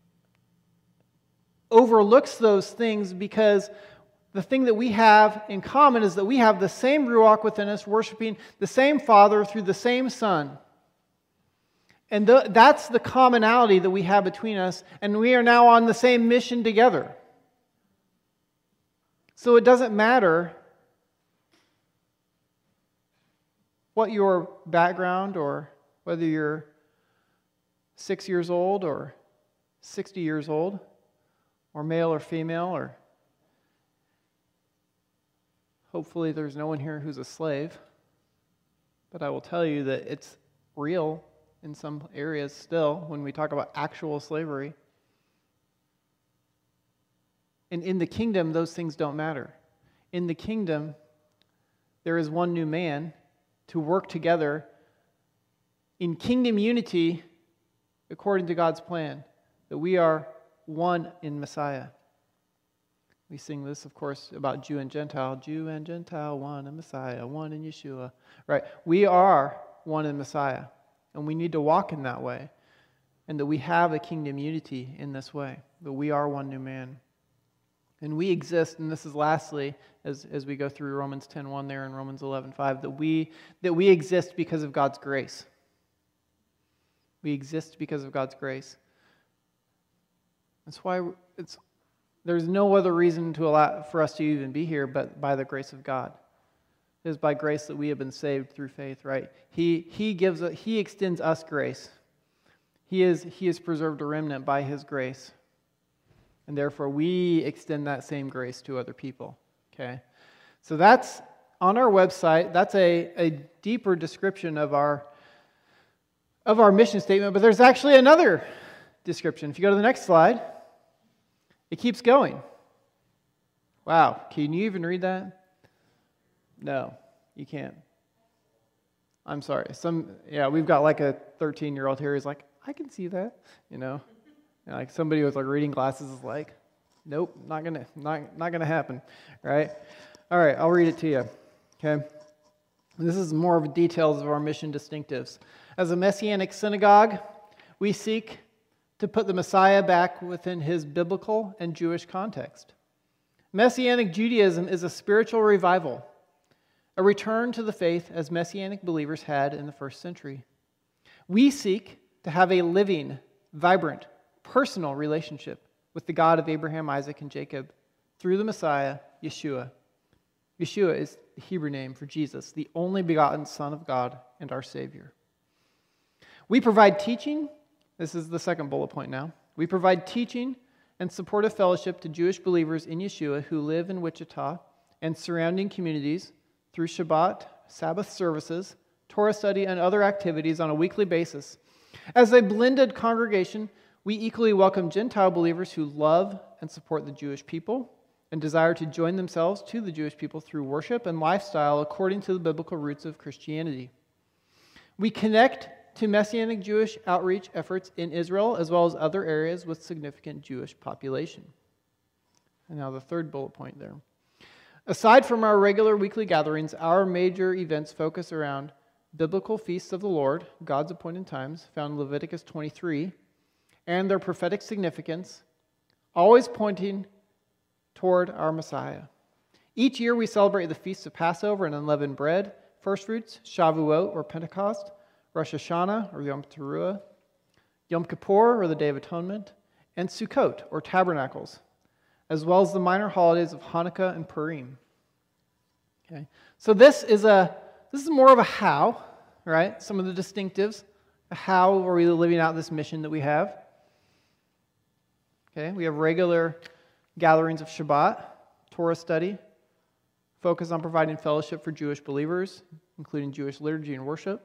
overlooks those things because the thing that we have in common is that we have the same Ruach within us, worshiping the same Father through the same Son. And that's the commonality that we have between us, and we are now on the same mission together. So it doesn't matter what your background, or whether you're 6 years old or 60 years old, or male or female, or hopefully there's no one here who's a slave. But I will tell you that it's real in some areas still when we talk about actual slavery. And in the kingdom, those things don't matter. In the kingdom, there is one new man to work together in kingdom unity according to God's plan, that we are one in Messiah. We sing this, of course, about Jew and Gentile, one in Messiah, one in Yeshua. Right? We are one in Messiah. and we need to walk in that way, and that we have a kingdom unity in this way, that we are one new man. And we exist, and this is lastly, as we go through Romans 10:1 there and Romans 11:5, that we exist because of God's grace. We exist because of God's grace. That's why there's no other reason for us to even be here but by the grace of God. It is by grace that we have been saved through faith, right? He extends us grace. He has preserved a remnant by His grace. And therefore we extend that same grace to other people. Okay? So that's on our website. That's a deeper description of our mission statement, but there's actually another description. If you go to the next slide, it keeps going. Wow, can you even read that? No, you can't. I'm sorry. We've got like a 13-year-old here who's like, I can see that, And like somebody with like reading glasses is like, nope, not gonna happen, right? All right, I'll read it to you. Okay, this is more of the details of our mission distinctives. As a Messianic synagogue, we seek to put the Messiah back within his biblical and Jewish context. Messianic Judaism is a spiritual revival, a return to the faith as Messianic believers had in the first century. We seek to have a living, vibrant, personal relationship with the God of Abraham, Isaac, and Jacob through the Messiah, Yeshua. Yeshua is the Hebrew name for Jesus, the only begotten Son of God and our Savior. We provide teaching. This is the second bullet point now. We provide teaching and supportive fellowship to Jewish believers in Yeshua who live in Wichita and surrounding communities through Shabbat, Sabbath services, Torah study, and other activities on a weekly basis. As a blended congregation, we equally welcome Gentile believers who love and support the Jewish people and desire to join themselves to the Jewish people through worship and lifestyle according to the biblical roots of Christianity. We connect to Messianic Jewish outreach efforts in Israel as well as other areas with significant Jewish population. And now the third bullet point there. Aside from our regular weekly gatherings, our major events focus around biblical feasts of the Lord, God's appointed times, found in Leviticus 23, and their prophetic significance, always pointing toward our Messiah. Each year we celebrate the feasts of Passover and unleavened bread, first fruits, Shavuot or Pentecost, Rosh Hashanah or Yom Teruah, Yom Kippur or the Day of Atonement, and Sukkot or Tabernacles, as well as the minor holidays of Hanukkah and Purim. Okay, so this is more of a how, right? Some of the distinctives. How are we living out this mission that we have? Okay, we have regular gatherings of Shabbat, Torah study, focus on providing fellowship for Jewish believers, including Jewish liturgy and worship.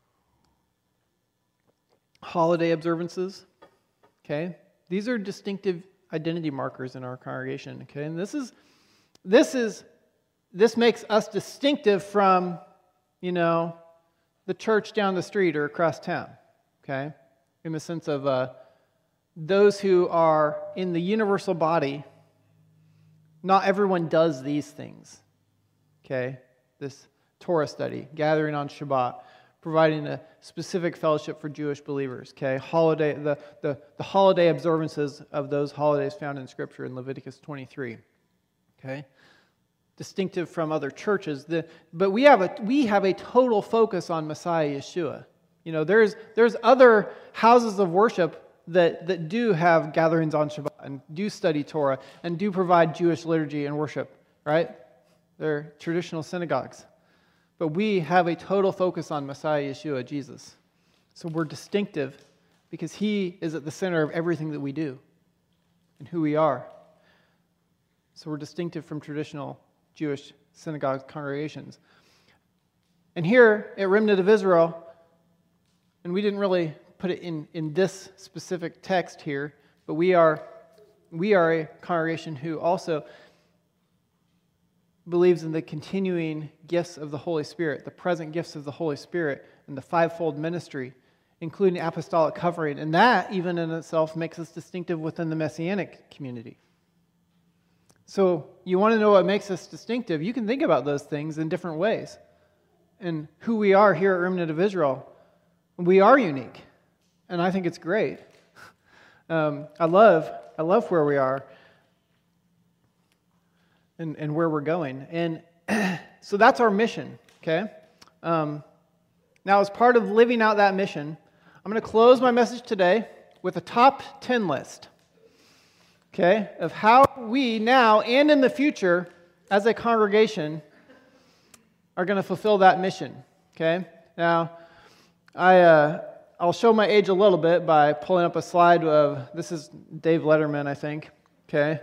Holiday observances. Okay, these are distinctive identity markers in our congregation. Okay, and this makes us distinctive from, the church down the street or across town. Okay, in the sense of those who are in the universal body. Not everyone does these things. Okay, this Torah study, gathering on Shabbat, providing a specific fellowship for Jewish believers. Okay, the holiday observances of those holidays found in Scripture in Leviticus 23. Okay, distinctive from other churches. But we have a total focus on Messiah Yeshua. There's other houses of worship that do have gatherings on Shabbat and do study Torah and do provide Jewish liturgy and worship, right? They're traditional synagogues. But we have a total focus on Messiah Yeshua, Jesus. So we're distinctive because He is at the center of everything that we do and who we are. So we're distinctive from traditional Jewish synagogue congregations. And here at Remnant of Israel, and we didn't really put it in this specific text here, but we are a congregation who also believes in the continuing gifts of the Holy Spirit, the present gifts of the Holy Spirit, and the fivefold ministry, including apostolic covering. And that, even in itself, makes us distinctive within the Messianic community. So you want to know what makes us distinctive? You can think about those things in different ways. And who we are here at Remnant of Israel. We are unique, and I think it's great. I love where we are and where we're going. And so that's our mission, okay? Now, as part of living out that mission, I'm going to close my message today with a top 10 list, okay, of how we now and in the future as a congregation are going to fulfill that mission, okay? Now, I'll show my age a little bit by pulling up a slide of, this is Dave Letterman, I think, okay?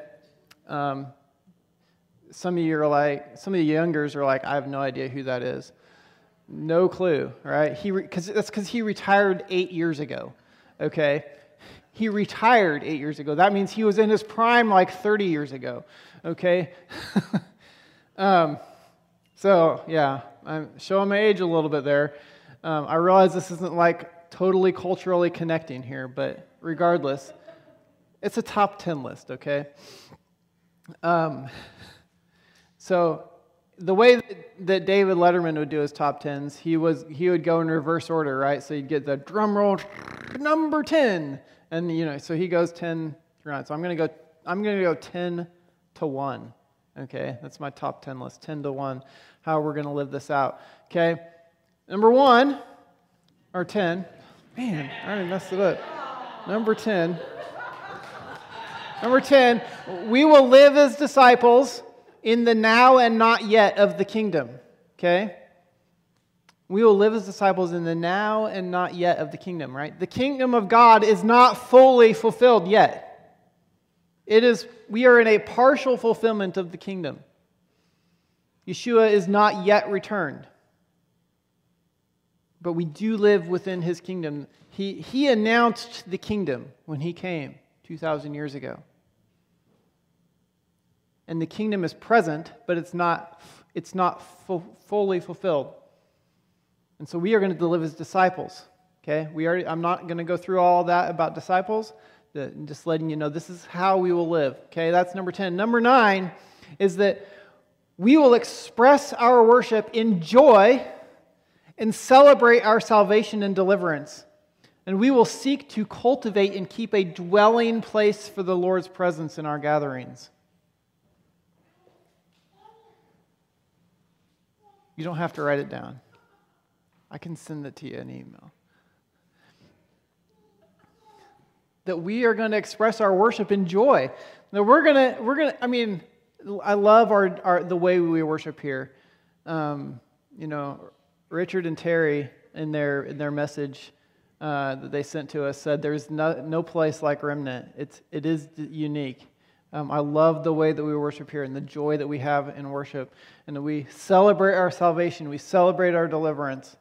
Some of you youngers are like, I have no idea who that is. No clue, right? That's because he retired 8 years ago, okay? He retired 8 years ago. That means he was in his prime like 30 years ago, okay? So, yeah, I'm showing my age a little bit there. I realize this isn't like totally culturally connecting here, but regardless, it's a top 10 list, okay? So the way that David Letterman would do his top 10s, he would go in reverse order, right? So you'd get the drum roll, number 10, and so he goes 10 through 9. So I'm gonna go 10 to 1. Okay, that's my top 10 list, 10 to 1. How we're gonna live this out. Okay, number 1 or 10. Man, I already messed it up. Number 10. Number 10. We will live as disciples in the now and not yet of the kingdom, okay? We will live as disciples in the now and not yet of the kingdom, right? The kingdom of God is not fully fulfilled yet. We are in a partial fulfillment of the kingdom. Yeshua is not yet returned. But we do live within his kingdom. He announced the kingdom when he came 2,000 years ago. And the kingdom is present, but it's not fully fulfilled. And so we are going to live as disciples. Okay? I'm not going to go through all that about disciples. Just letting you know this is how we will live. Okay? That's number 10. Number 9 is that we will express our worship in joy and celebrate our salvation and deliverance. And we will seek to cultivate and keep a dwelling place for the Lord's presence in our gatherings. You don't have to write it down. I can send it to you in email. That we are going to express our worship in joy. Now I love the way we worship here. Richard and Terry in their message that they sent to us said there's no place like Remnant. It is unique. I love the way that we worship here and the joy that we have in worship, and that we celebrate our salvation, we celebrate our deliverance.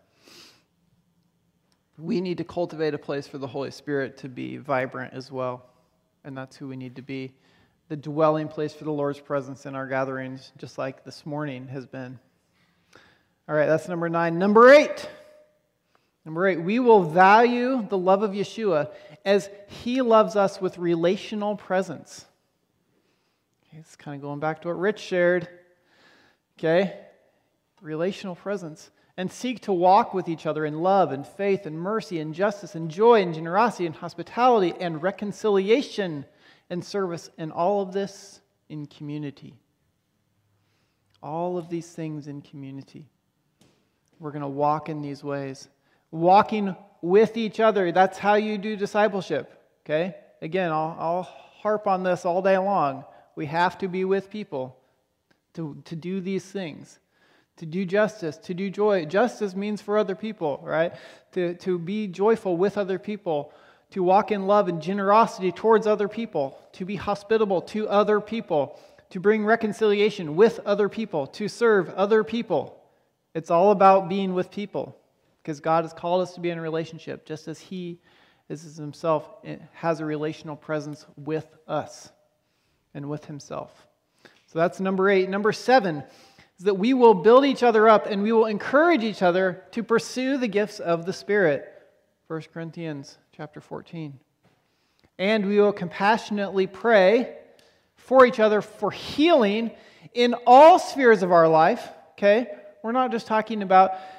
We need to cultivate a place for the Holy Spirit to be vibrant as well, and that's who we need to be, the dwelling place for the Lord's presence in our gatherings, just like this morning has been. All right, that's number 9. Number 8, we will value the love of Yeshua as he loves us with relational presence. Okay, it's kind of going back to what Rich shared. Okay, relational presence. And seek to walk with each other in love and faith and mercy and justice and joy and generosity and hospitality and reconciliation and service, and all of this in community. All of these things in community. We're going to walk in these ways. Walking with each other, that's how you do discipleship. Okay? Again, I'll harp on this all day long. We have to be with people to do these things. To do justice, to do joy. Justice means for other people, right? To be joyful with other people. To walk in love and generosity towards other people. To be hospitable to other people. To bring reconciliation with other people. To serve other people. It's all about being with people. Because God has called us to be in a relationship, just as He is Himself has a relational presence with us and with Himself. So that's number 8. Number 7 is that we will build each other up and we will encourage each other to pursue the gifts of the Spirit. 1 Corinthians chapter 14. And we will compassionately pray for each other for healing in all spheres of our life. Okay? We're not just talking about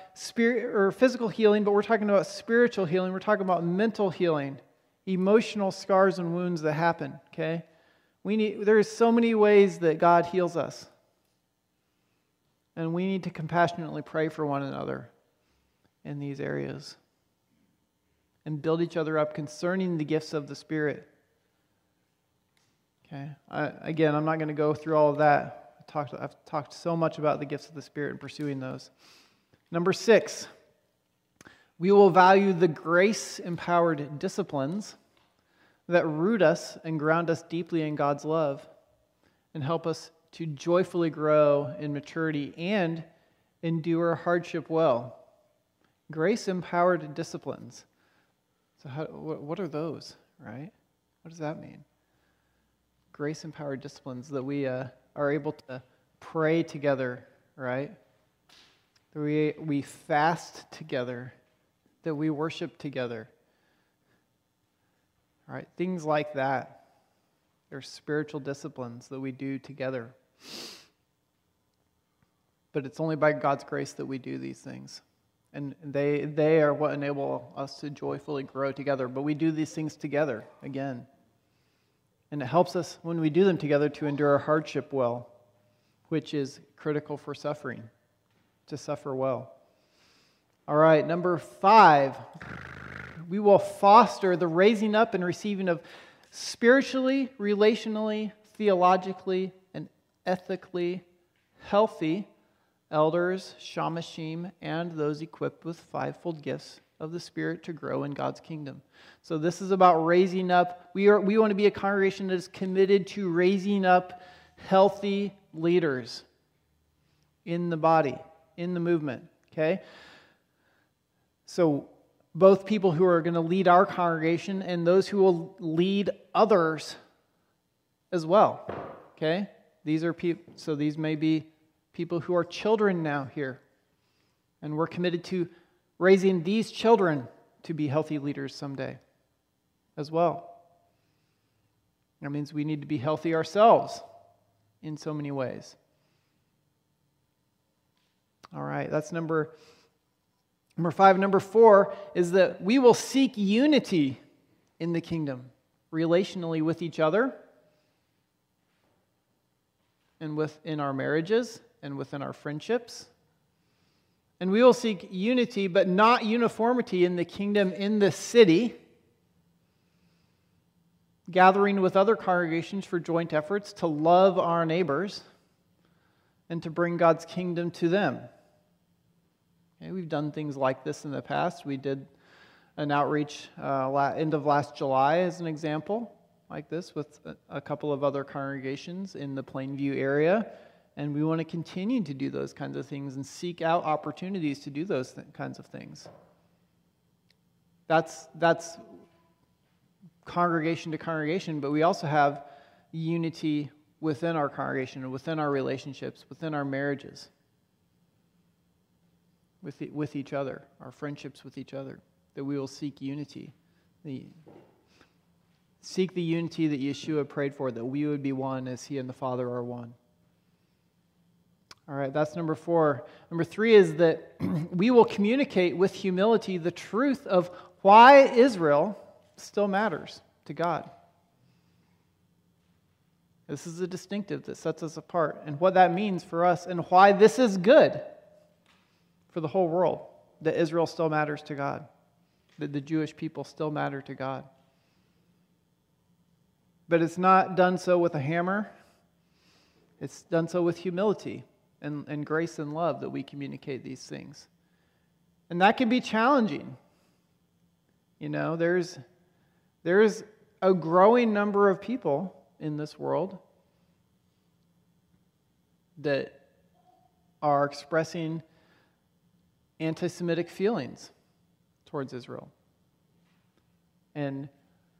spirit or physical healing, but we're talking about spiritual healing. We're talking about mental healing, emotional scars and wounds that happen, okay? There's so many ways that God heals us. And we need to compassionately pray for one another in these areas and build each other up concerning the gifts of the Spirit. Okay. Again, I'm not going to go through all of that. I've talked so much about the gifts of the Spirit and pursuing those. Number 6, we will value the grace-empowered disciplines that root us and ground us deeply in God's love and help us to joyfully grow in maturity and endure hardship well. Grace-empowered disciplines. So what are those, right? What does that mean? Grace-empowered disciplines that we are able to pray together, right? That we fast together, that we worship together. All right, things like that. They're spiritual disciplines that we do together. But it's only by God's grace that we do these things. And they are what enable us to joyfully grow together. But we do these things together, again. And it helps us, when we do them together, to endure hardship well, which is critical for suffering, to suffer well. All right, number 5, we will foster the raising up and receiving of spiritually, relationally, theologically, and ethically healthy elders, shamashim, and those equipped with fivefold gifts of the Spirit to grow in God's kingdom. So this is about raising up. We want to be a congregation that is committed to raising up healthy leaders in the body, in the movement, okay? So both people who are going to lead our congregation and those who will lead others as well, okay? These are people, so these may be people who are children now here. And we're committed to raising these children to be healthy leaders someday as well. That means we need to be healthy ourselves in so many ways. All right, that's number 5. Number 4 is that we will seek unity in the kingdom, relationally with each other, and within our marriages, and within our friendships. And we will seek unity, but not uniformity in the kingdom in the city, gathering with other congregations for joint efforts to love our neighbors and to bring God's kingdom to them. Okay, we've done things like this in the past. We did an outreach end of last July as an example, like this, with a couple of other congregations in the Plainview area. And we want to continue to do those kinds of things and seek out opportunities to do those kinds of things. That's congregation to congregation, but we also have unity within our congregation and within our relationships, within our marriages, with each other, our friendships with each other, that we will seek unity. Seek the unity that Yeshua prayed for, that we would be one as He and the Father are one. All right, that's number 4. Number 3 is that we will communicate with humility the truth of why Israel still matters to God. This is a distinctive that sets us apart, and what that means for us, and why this is good for the whole world, that Israel still matters to God, that the Jewish people still matter to God. But it's not done so with a hammer. It's done so with humility and grace and love that we communicate these things. And that can be challenging. You know, there's a growing number of people in this world that are expressing anti-Semitic feelings towards Israel. And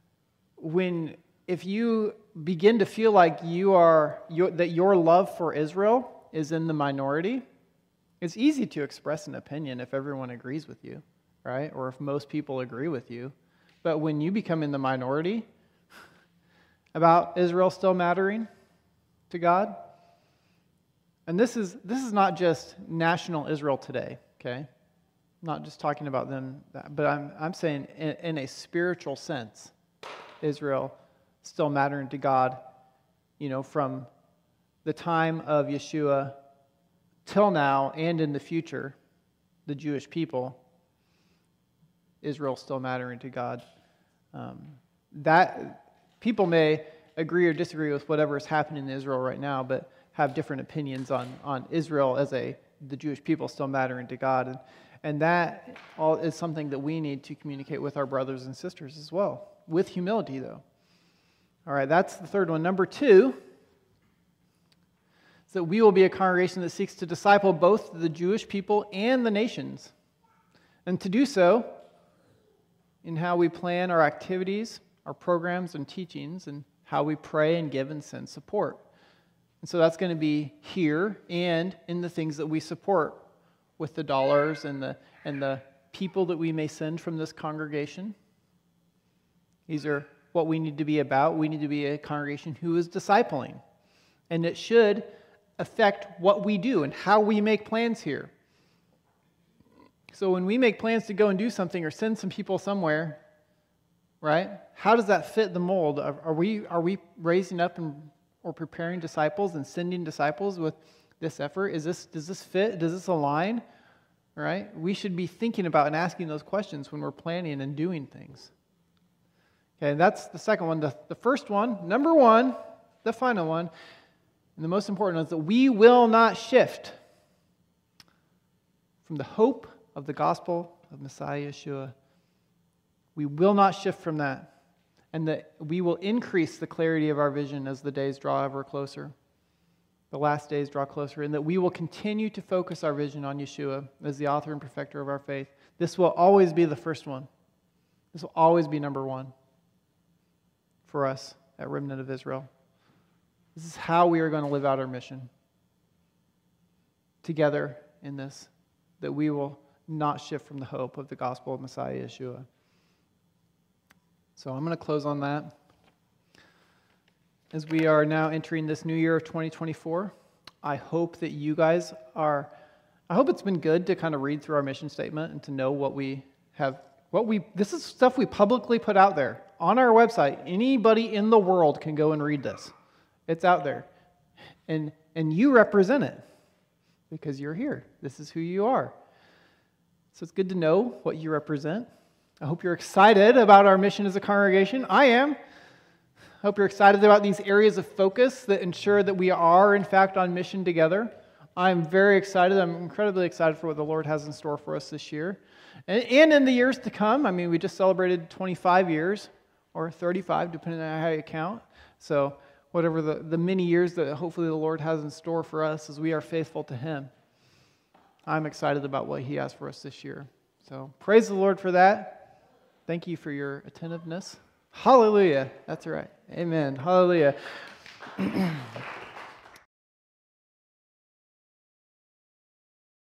if you begin to feel like that your love for Israel is in the minority, it's easy to express an opinion if everyone agrees with you, right? Or if most people agree with you. But when you become in the minority about Israel still mattering to God, and this is not just national Israel today, okay? not just talking about them, but I'm saying in a spiritual sense, Israel still mattering to God, from the time of Yeshua till now and in the future, the Jewish people, Israel still mattering to God. That people may agree or disagree with whatever is happening in Israel right now, but have different opinions on Israel as the Jewish people still mattering to God. And that all is something that we need to communicate with our brothers and sisters as well, with humility, though. All right, that's the third one. Number 2 is that we will be a congregation that seeks to disciple both the Jewish people and the nations. And to do so in how we plan our activities, our programs and teachings, and how we pray and give and send support. And so that's going to be here and in the things that we support with the dollars and the people that we may send from this congregation. These are what we need to be about. We need to be a congregation who is discipling. And it should affect what we do and how we make plans here. So when we make plans to go and do something or send some people somewhere, right? How does that fit the mold? Are we raising up or preparing disciples and sending disciples with this effort? Does this fit? Does this align? Right? We should be thinking about and asking those questions when we're planning and doing things. Okay, that's the second one. The first one, number 1, the final one, and the most important one is that we will not shift from the hope of the gospel of Messiah Yeshua. We will not shift from that. And that we will increase the clarity of our vision as the days draw ever closer. The last days draw closer. And that we will continue to focus our vision on Yeshua as the author and perfecter of our faith. This will always be the first one. This will always be number 1 for us at Remnant of Israel. This is how we are going to live out our mission. Together in this. That we will not shift from the hope of the gospel of Messiah Yeshua. So I'm going to close on that. As we are now entering this new year of 2024, I hope that you guys I hope it's been good to kind of read through our mission statement and to know what we have, this is stuff we publicly put out there on our website. Anybody in the world can go and read this. It's out there. And you represent it because you're here. This is who you are. So it's good to know what you represent. I hope you're excited about our mission as a congregation. I am. I hope you're excited about these areas of focus that ensure that we are, in fact, on mission together. I'm very excited. I'm incredibly excited for what the Lord has in store for us this year. And in the years to come, I mean, we just celebrated 25 years, or 35, depending on how you count. So whatever the many years that hopefully the Lord has in store for us as we are faithful to Him. I'm excited about what He has for us this year. So praise the Lord for that. Thank you for your attentiveness. Hallelujah. That's right. Amen. Hallelujah.